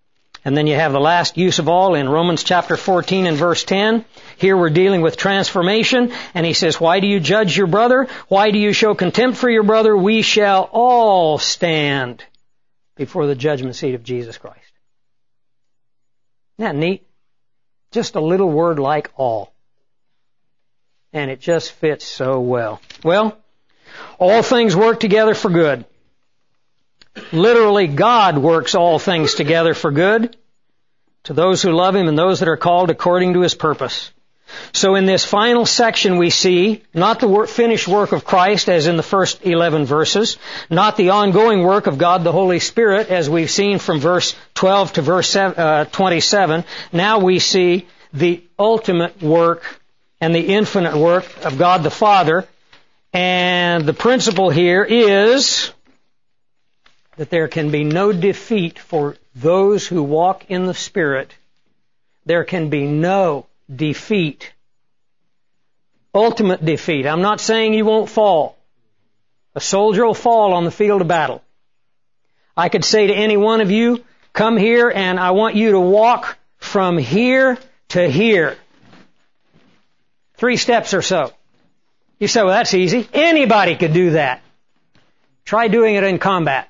And then you have the last use of all in Romans chapter 14 and verse 10. Here we're dealing with transformation. And he says, why do you judge your brother? Why do you show contempt for your brother? We shall all stand before the judgment seat of Jesus Christ. Isn't that neat? Just a little word like all. And it just fits so well. Well, all things work together for good. Literally, God works all things together for good to those who love Him and those that are called according to His purpose. So in this final section we see not the finished work of Christ as in the first 11 verses, not the ongoing work of God the Holy Spirit as we've seen from verse 12 to verse 27. Now we see the ultimate work and the infinite work of God the Father. And the principle here is that there can be no defeat for those who walk in the Spirit. There can be no defeat. Ultimate defeat. I'm not saying you won't fall. A soldier will fall on the field of battle. I could say to any one of you, come here and I want you to walk from here to here. 3 steps or so. You say, well, that's easy. Anybody could do that. Try doing it in combat.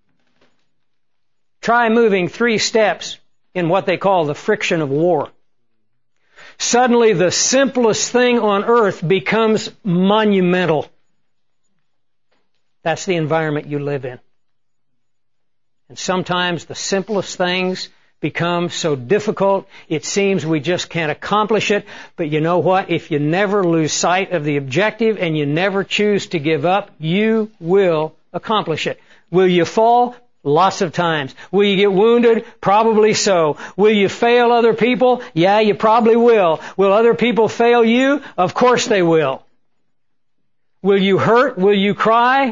Try moving 3 steps in what they call the friction of war. Suddenly the simplest thing on earth becomes monumental. That's the environment you live in. And sometimes the simplest things become so difficult, it seems we just can't accomplish it. But you know what? If you never lose sight of the objective and you never choose to give up, you will accomplish it. Will you fall? Lots of times. Will you get wounded? Probably so. Will you fail other people? Yeah, you probably will. Will other people fail you? Of course they will. Will you hurt? Will you cry?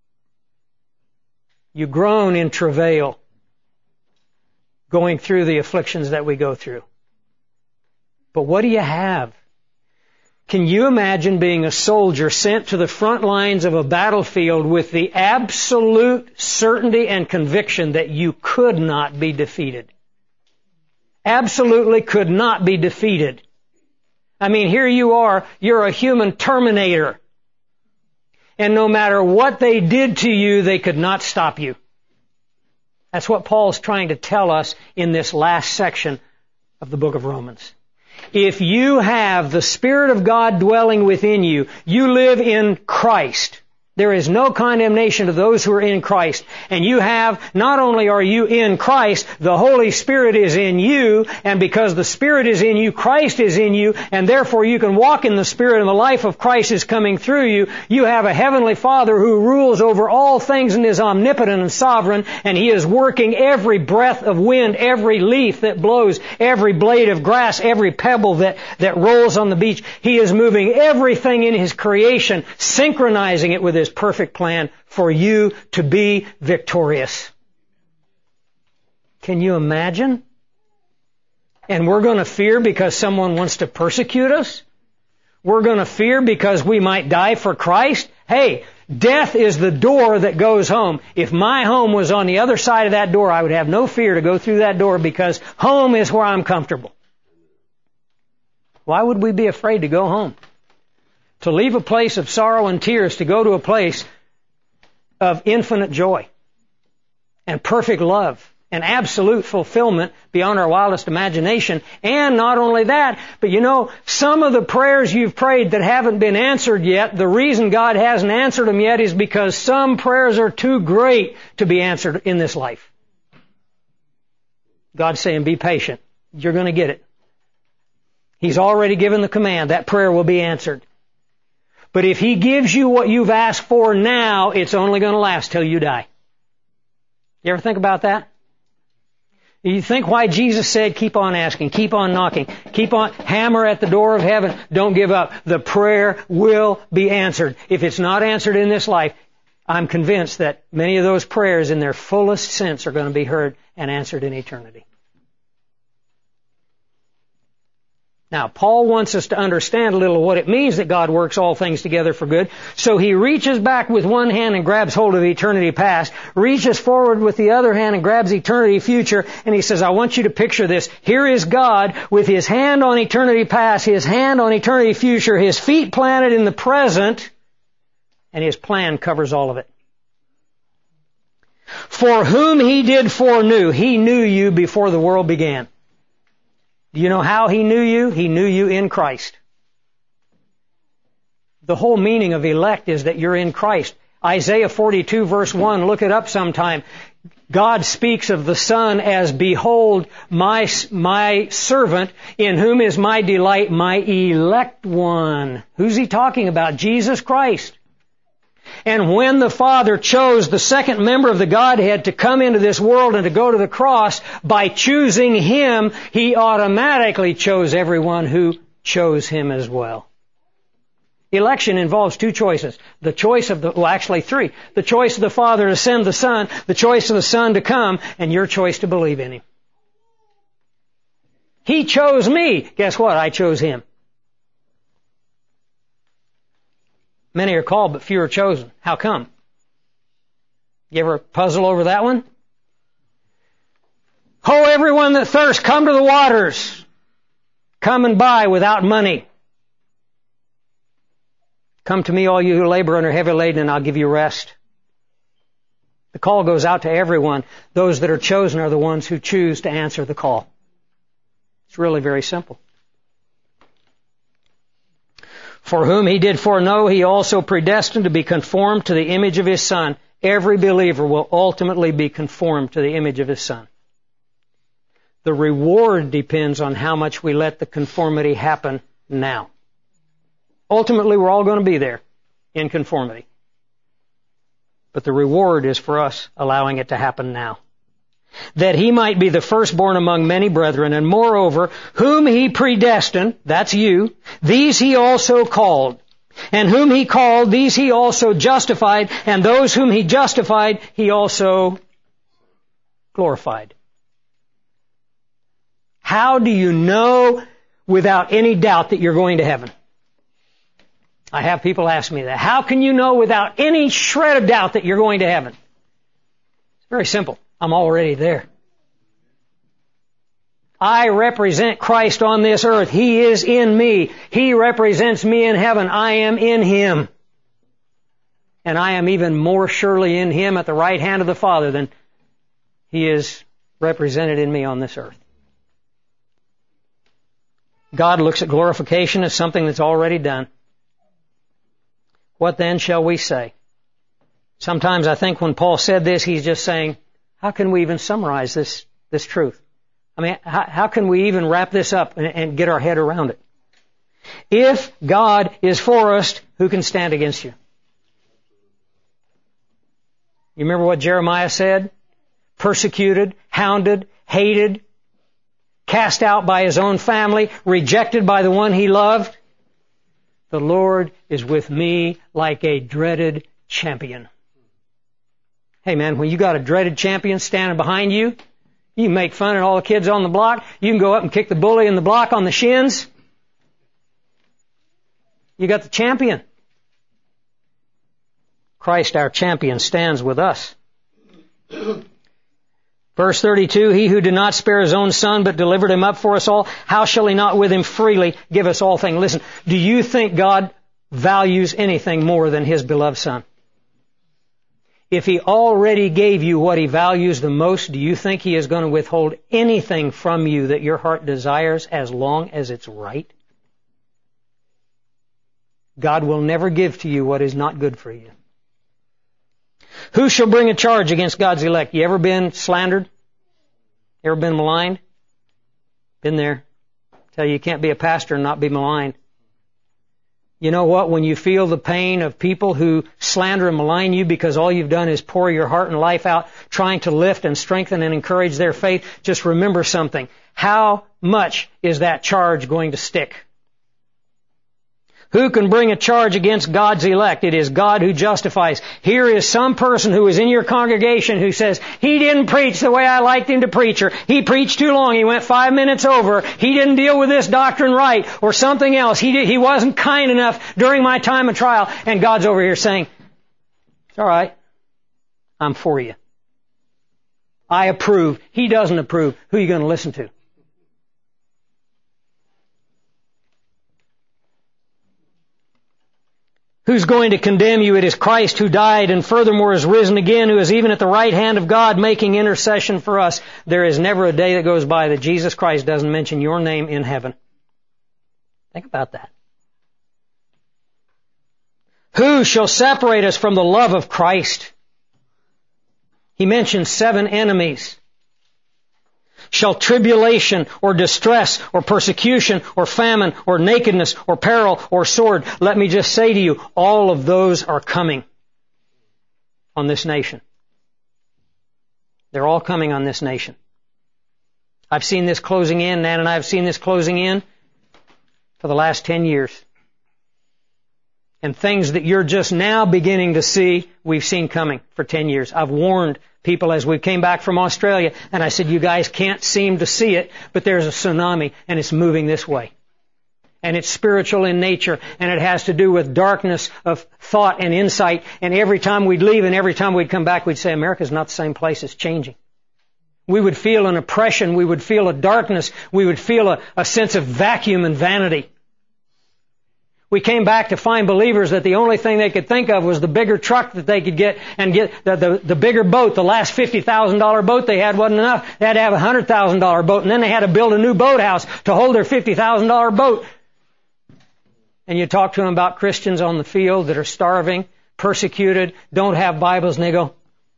You groan in travail, going through the afflictions that we go through. But what do you have? Can you imagine being a soldier sent to the front lines of a battlefield with the absolute certainty and conviction that you could not be defeated? Absolutely could not be defeated. I mean, here you are, you're a human terminator. And no matter what they did to you, they could not stop you. That's what Paul's trying to tell us in this last section of the book of Romans. If you have the Spirit of God dwelling within you, you live in Christ. There is no condemnation to those who are in Christ. And you have, not only are you in Christ, the Holy Spirit is in you, and because the Spirit is in you, Christ is in you, and therefore you can walk in the Spirit and the life of Christ is coming through you. You have a Heavenly Father who rules over all things and is omnipotent and sovereign, and He is working every breath of wind, every leaf that blows, every blade of grass, every pebble that rolls on the beach. He is moving everything in His creation, synchronizing it with His perfect plan for you to be victorious. Can you imagine? And we're going to fear because someone wants to persecute us? We're going to fear because we might die for Christ? Hey, death is the door that goes home. If my home was on the other side of that door, I would have no fear to go through that door because home is where I'm comfortable. Why would we be afraid to go home? To leave a place of sorrow and tears to go to a place of infinite joy and perfect love and absolute fulfillment beyond our wildest imagination. And not only that, but you know, some of the prayers you've prayed that haven't been answered yet, the reason God hasn't answered them yet is because some prayers are too great to be answered in this life. God's saying, be patient. You're going to get it. He's already given the command. That prayer will be answered. But if He gives you what you've asked for now, it's only going to last till you die. You ever think about that? You think why Jesus said, keep on asking, keep on knocking, keep on, hammer at the door of heaven, don't give up. The prayer will be answered. If it's not answered in this life, I'm convinced that many of those prayers in their fullest sense are going to be heard and answered in eternity. Now, Paul wants us to understand a little what it means that God works all things together for good. So he reaches back with one hand and grabs hold of eternity past, reaches forward with the other hand and grabs eternity future, and he says, I want you to picture this. Here is God with his hand on eternity past, his hand on eternity future, his feet planted in the present, and his plan covers all of it. For whom he did foreknew, he knew you before the world began. Do you know how he knew you? He knew you in Christ. The whole meaning of elect is that you're in Christ. Isaiah 42 verse 1, look it up sometime. God speaks of the Son as, behold, my servant, in whom is my delight, my elect one. Who's he talking about? Jesus Christ. And when the Father chose the second member of the Godhead to come into this world and to go to the cross, by choosing him, he automatically chose everyone who chose him as well. Election involves two choices. The choice of three. The choice of the Father to send the Son, the choice of the Son to come, and your choice to believe in him. He chose me. Guess what? I chose him. Many are called, but few are chosen. How come? You ever puzzle over that one? Ho, everyone that thirsts, come to the waters. Come and buy without money. Come to me, all you who labor and are heavy laden, and I'll give you rest. The call goes out to everyone. Those that are chosen are the ones who choose to answer the call. It's really very simple. For whom he did foreknow, he also predestined to be conformed to the image of his Son. Every believer will ultimately be conformed to the image of his Son. The reward depends on how much we let the conformity happen now. Ultimately, we're all going to be there in conformity. But the reward is for us allowing it to happen now. That he might be the firstborn among many brethren, and moreover, whom he predestined, that's you, these he also called. And whom he called, these he also justified, and those whom he justified, he also glorified. How do you know without any doubt that you're going to heaven? I have people ask me that. How can you know without any shred of doubt that you're going to heaven? It's very simple. I'm already there. I represent Christ on this earth. He is in me. He represents me in heaven. I am in him. And I am even more surely in him at the right hand of the Father than he is represented in me on this earth. God looks at glorification as something that's already done. What then shall we say? Sometimes I think when Paul said this, he's just saying, how can we even summarize this truth? I mean, how can we even wrap this up and get our head around it? If God is for us, who can stand against you? You remember what Jeremiah said? Persecuted, hounded, hated, cast out by his own family, rejected by the one he loved. The Lord is with me like a dreaded champion. Hey man, when you got a dreaded champion standing behind you, you can make fun of all the kids on the block. You can go up and kick the bully in the block on the shins. You got the champion. Christ, our champion, stands with us. Verse 32, he who did not spare his own Son, but delivered him up for us all, how shall he not with him freely give us all things? Listen, do you think God values anything more than his beloved Son? If he already gave you what he values the most, do you think he is going to withhold anything from you that your heart desires as long as it's right? God will never give to you what is not good for you. Who shall bring a charge against God's elect? You ever been slandered? Ever been maligned? Been there. Tell you can't be a pastor and not be maligned. You know what? When you feel the pain of people who slander and malign you because all you've done is pour your heart and life out trying to lift and strengthen and encourage their faith, just remember something. How much is that charge going to stick? Who can bring a charge against God's elect? It is God who justifies. Here is some person who is in your congregation who says, he didn't preach the way I liked him to preach, or he preached too long, he went 5 minutes over, he didn't deal with this doctrine right, or something else. He wasn't kind enough during my time of trial. And God's over here saying, it's all right. I'm for you. I approve. He doesn't approve. Who are you going to listen to? Who's going to condemn you? It is Christ who died and furthermore is risen again, who is even at the right hand of God making intercession for us. There is never a day that goes by that Jesus Christ doesn't mention your name in heaven. Think about that. Who shall separate us from the love of Christ? He mentions 7 enemies. Shall tribulation or distress or persecution or famine or nakedness or peril or sword? Let me just say to you, all of those are coming on this nation. They're all coming on this nation. I've seen this closing in, Nan and I have seen this closing in for the last 10 years. And things that you're just now beginning to see, we've seen coming for 10 years. I've warned people as we came back from Australia, and I said, you guys can't seem to see it, but there's a tsunami, and it's moving this way. And it's spiritual in nature, and it has to do with darkness of thought and insight. And every time we'd leave and every time we'd come back, we'd say, America's not the same place, it's changing. We would feel an oppression, we would feel a darkness, we would feel a sense of vacuum and vanity. We came back to find believers that the only thing they could think of was the bigger truck that they could get and get the bigger boat. The last $50,000 boat they had wasn't enough. They had to have a $100,000 boat, and then they had to build a new boathouse to hold their $50,000 boat. And you talk to them about Christians on the field that are starving, persecuted, don't have Bibles, and they go,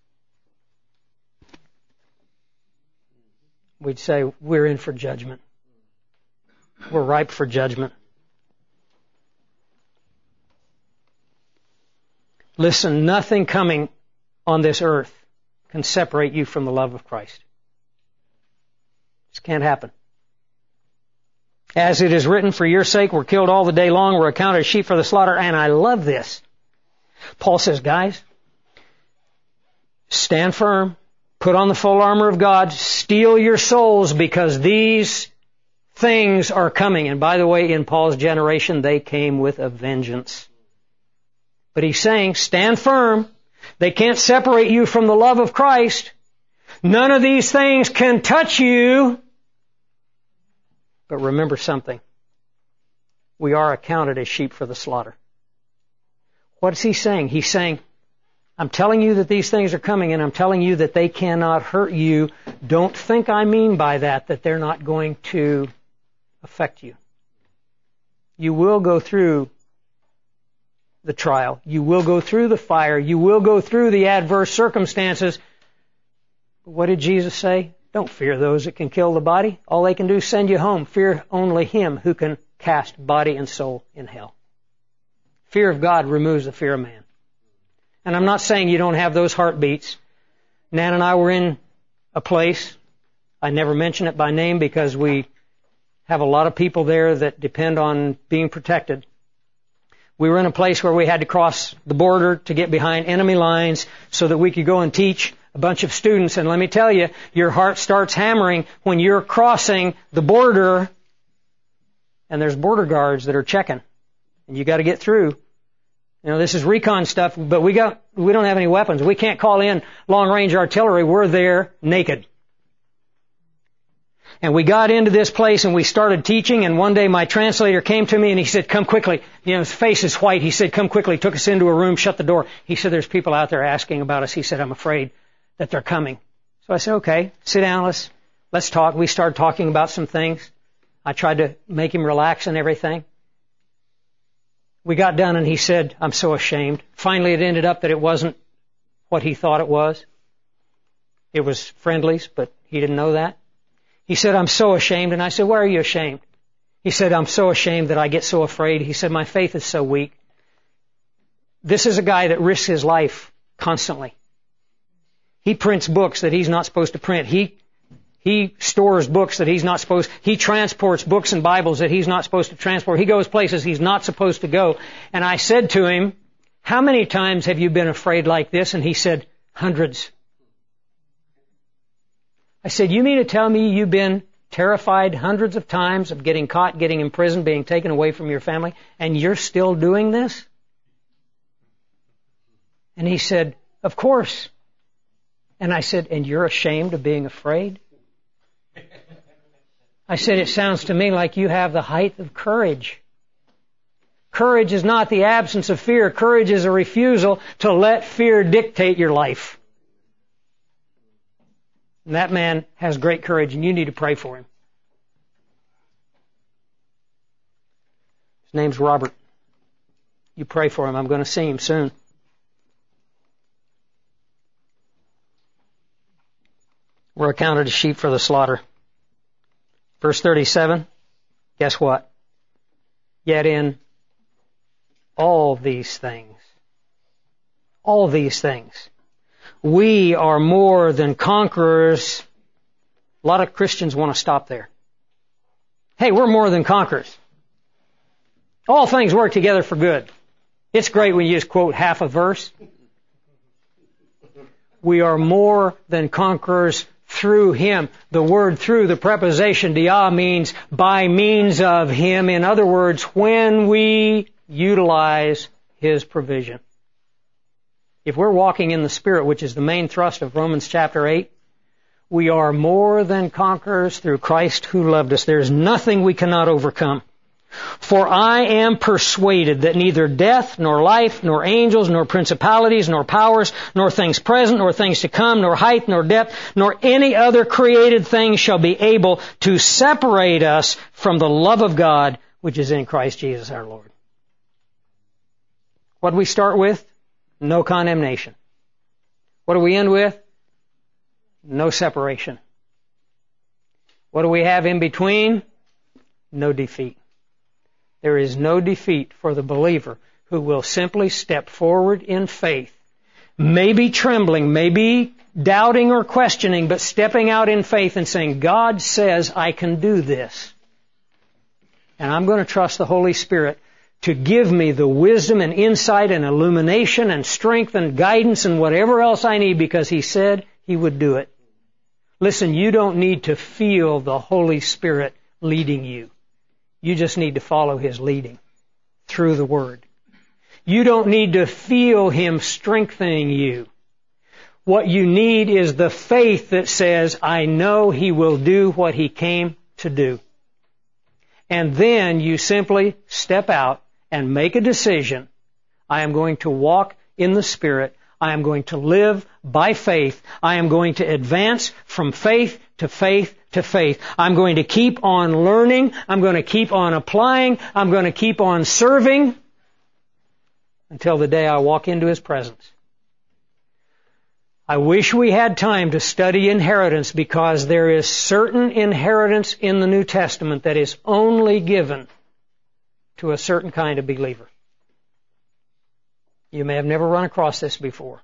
we'd say, we're in for judgment. We're ripe for judgment. Listen, nothing coming on this earth can separate you from the love of Christ. This can't happen. As it is written, for your sake we're killed all the day long, we're accounted as sheep for the slaughter. And I love this. Paul says, guys, stand firm, put on the full armor of God, steel your souls, because these things are coming. And by the way, in Paul's generation, they came with a vengeance. But he's saying, stand firm. They can't separate you from the love of Christ. None of these things can touch you. But remember something. We are accounted as sheep for the slaughter. What is he saying? He's saying, I'm telling you that these things are coming, and I'm telling you that they cannot hurt you. Don't think I mean by that they're not going to affect you. You will go through the trial. You will go through the fire. You will go through the adverse circumstances. But what did Jesus say? Don't fear those that can kill the body. All they can do is send you home. Fear only Him who can cast body and soul in hell. Fear of God removes the fear of man. And I'm not saying you don't have those heartbeats. Nan and I were in a place, I never mention it by name because we have a lot of people there that depend on being protected. We were in a place where we had to cross the border to get behind enemy lines so that we could go and teach a bunch of students. And let me tell you, your heart starts hammering when you're crossing the border and there's border guards that are checking. And you got to get through. You know, this is recon stuff, but we don't have any weapons. We can't call in long-range artillery. We're there naked. And we got into this place and we started teaching, and one day my translator came to me and he said, come quickly. You know, his face is white. He said, come quickly. Took us into a room, shut the door. He said, there's people out there asking about us. He said, I'm afraid that they're coming. So I said, okay, sit down. Let's talk. We started talking about some things. I tried to make him relax and everything. We got done and he said, I'm so ashamed. Finally, it ended up that it wasn't what he thought it was. It was friendlies, but he didn't know that. He said, I'm so ashamed. And I said, why are you ashamed? He said, I'm so ashamed that I get so afraid. He said, my faith is so weak. This is a guy that risks his life constantly. He prints books that he's not supposed to print. He He stores books that he's not supposed, he transports books and Bibles that he's not supposed to transport. He goes places he's not supposed to go. And I said to him, how many times have you been afraid like this? And he said, hundreds. I said, you mean to tell me you've been terrified hundreds of times of getting caught, getting imprisoned, being taken away from your family, and you're still doing this? And he said, of course. And I said, and you're ashamed of being afraid? I said, it sounds to me like you have the height of courage. Courage is not the absence of fear. Courage is a refusal to let fear dictate your life. And that man has great courage, and you need to pray for him. His name's Robert. You pray for him. I'm going to see him soon. We're accounted as sheep for the slaughter. Verse 37, guess what? Yet in all these things, we are more than conquerors. A lot of Christians want to stop there. Hey, we're more than conquerors. All things work together for good. It's great when you just quote half a verse. We are more than conquerors through Him. The word through, the preposition dia, means by means of Him. In other words, when we utilize His provision. If we're walking in the Spirit, which is the main thrust of Romans chapter 8, we are more than conquerors through Christ who loved us. There's nothing we cannot overcome. For I am persuaded that neither death, nor life, nor angels, nor principalities, nor powers, nor things present, nor things to come, nor height, nor depth, nor any other created thing shall be able to separate us from the love of God, which is in Christ Jesus our Lord. What do we start with? No condemnation. What do we end with? No separation. What do we have in between? No defeat. There is no defeat for the believer who will simply step forward in faith, maybe trembling, maybe doubting or questioning, but stepping out in faith and saying, God says I can do this. And I'm going to trust the Holy Spirit to give me the wisdom and insight and illumination and strength and guidance and whatever else I need because He said He would do it. Listen, you don't need to feel the Holy Spirit leading you. You just need to follow His leading through the Word. You don't need to feel Him strengthening you. What you need is the faith that says, I know He will do what He came to do. And then you simply step out and make a decision. I am going to walk in the Spirit. I am going to live by faith. I am going to advance from faith to faith to faith. I'm going to keep on learning. I'm going to keep on applying. I'm going to keep on serving until the day I walk into His presence. I wish we had time to study inheritance because there is certain inheritance in the New Testament that is only given to a certain kind of believer. You may have never run across this before.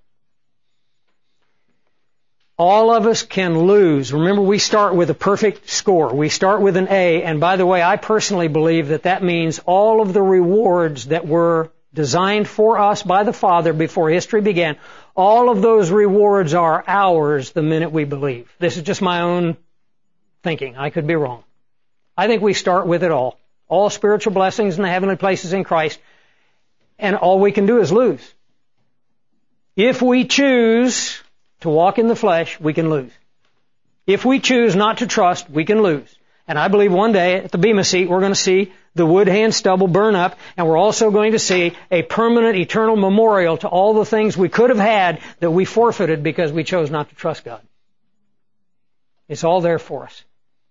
All of us can lose. Remember, we start with a perfect score. We start with an A, and by the way, I personally believe that that means all of the rewards that were designed for us by the Father before history began, all of those rewards are ours the minute we believe. This is just my own thinking. I could be wrong. I think we start with it all spiritual blessings in the heavenly places in Christ, and all we can do is lose. If we choose to walk in the flesh, we can lose. If we choose not to trust, we can lose. And I believe one day at the Bema seat, we're going to see the wood, hay, and stubble burn up, and we're also going to see a permanent, eternal memorial to all the things we could have had that we forfeited because we chose not to trust God. It's all there for us.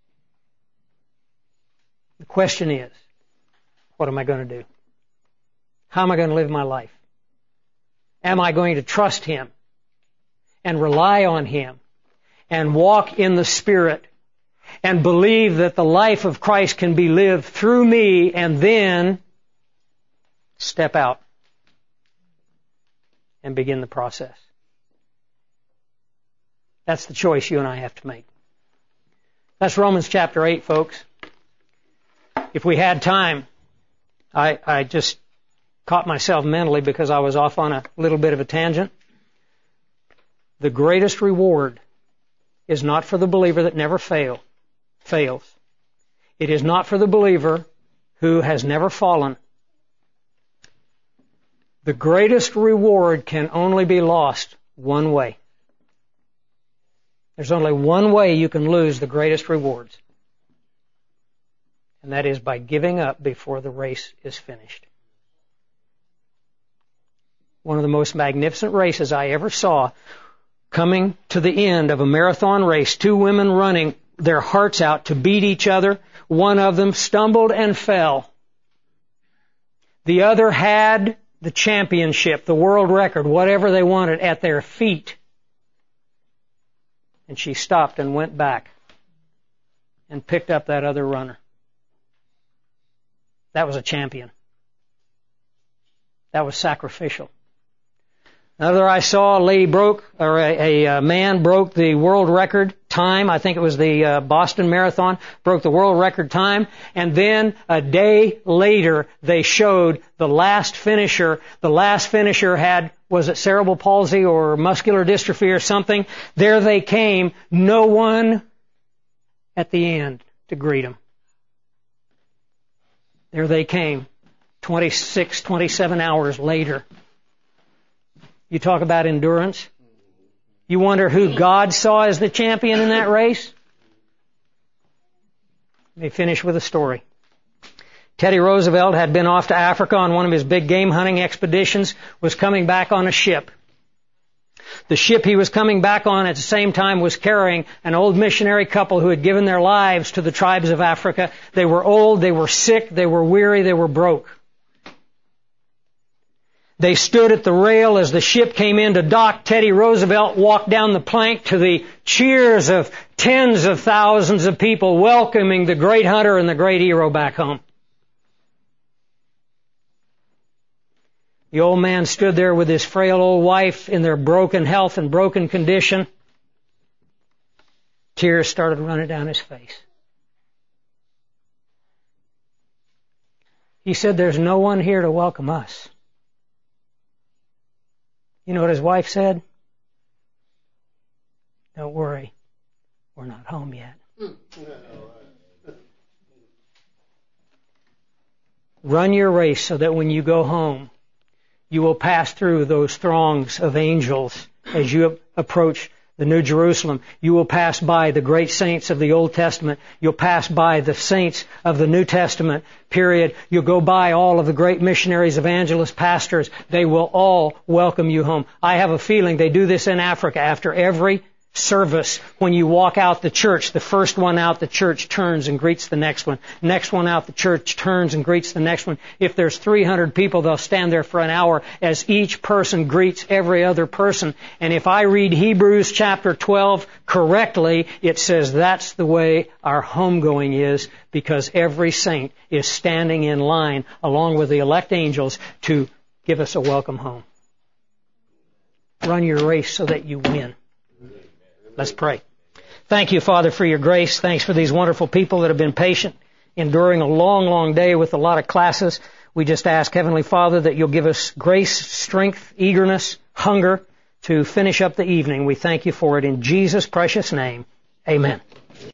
The question is, what am I going to do? How am I going to live my life? Am I going to trust Him and rely on Him and walk in the Spirit and believe that the life of Christ can be lived through me and then step out and begin the process? That's the choice you and I have to make. That's Romans chapter 8, folks. If we had time, I just caught myself mentally because I was off on a little bit of a tangent. The greatest reward is not for the believer that never fails. It is not for the believer who has never fallen. The greatest reward can only be lost one way. There's only one way you can lose the greatest rewards. And that is by giving up before the race is finished. One of the most magnificent races I ever saw, coming to the end of a marathon race, two women running their hearts out to beat each other. One of them stumbled and fell. The other had the championship, the world record, whatever they wanted, at their feet. And she stopped and went back and picked up that other runner. That was a champion. That was sacrificial. Another I saw, a man broke the world record time. I think it was the Boston Marathon, broke the world record time. And then a day later, they showed the last finisher. The last finisher had, was it cerebral palsy or muscular dystrophy or something? There they came. No one at the end to greet him. There they came, 26, 27 hours later. You talk about endurance. You wonder who God saw as the champion in that race? Let me finish with a story. Teddy Roosevelt had been off to Africa on one of his big game hunting expeditions, was coming back on a ship. The ship he was coming back on at the same time was carrying an old missionary couple who had given their lives to the tribes of Africa. They were old, they were sick, they were weary, they were broke. They stood at the rail as the ship came into dock. Teddy Roosevelt walked down the plank to the cheers of tens of thousands of people welcoming the great hunter and the great hero back home. The old man stood there with his frail old wife in their broken health and broken condition. Tears started running down his face. He said, "There's no one here to welcome us." You know what his wife said? "Don't worry, we're not home yet." Run your race so that when you go home, you will pass through those throngs of angels as you approach the New Jerusalem. You will pass by the great saints of the Old Testament. You'll pass by the saints of the New Testament, period. You'll go by all of the great missionaries, evangelists, pastors. They will all welcome you home. I have a feeling they do this in Africa. After every service, when you walk out the church, the first one out the church turns and greets the next one. Next one out the church turns and greets the next one. If there's 300 people, they'll stand there for an hour as each person greets every other person. And if I read Hebrews chapter 12 correctly, it says that's the way our homegoing is, because every saint is standing in line along with the elect angels to give us a welcome home. Run your race so that you win. Let's pray. Thank you, Father, for your grace. Thanks for these wonderful people that have been patient, enduring a long, long day with a lot of classes. We just ask, Heavenly Father, that you'll give us grace, strength, eagerness, hunger to finish up the evening. We thank you for it in Jesus' precious name. Amen.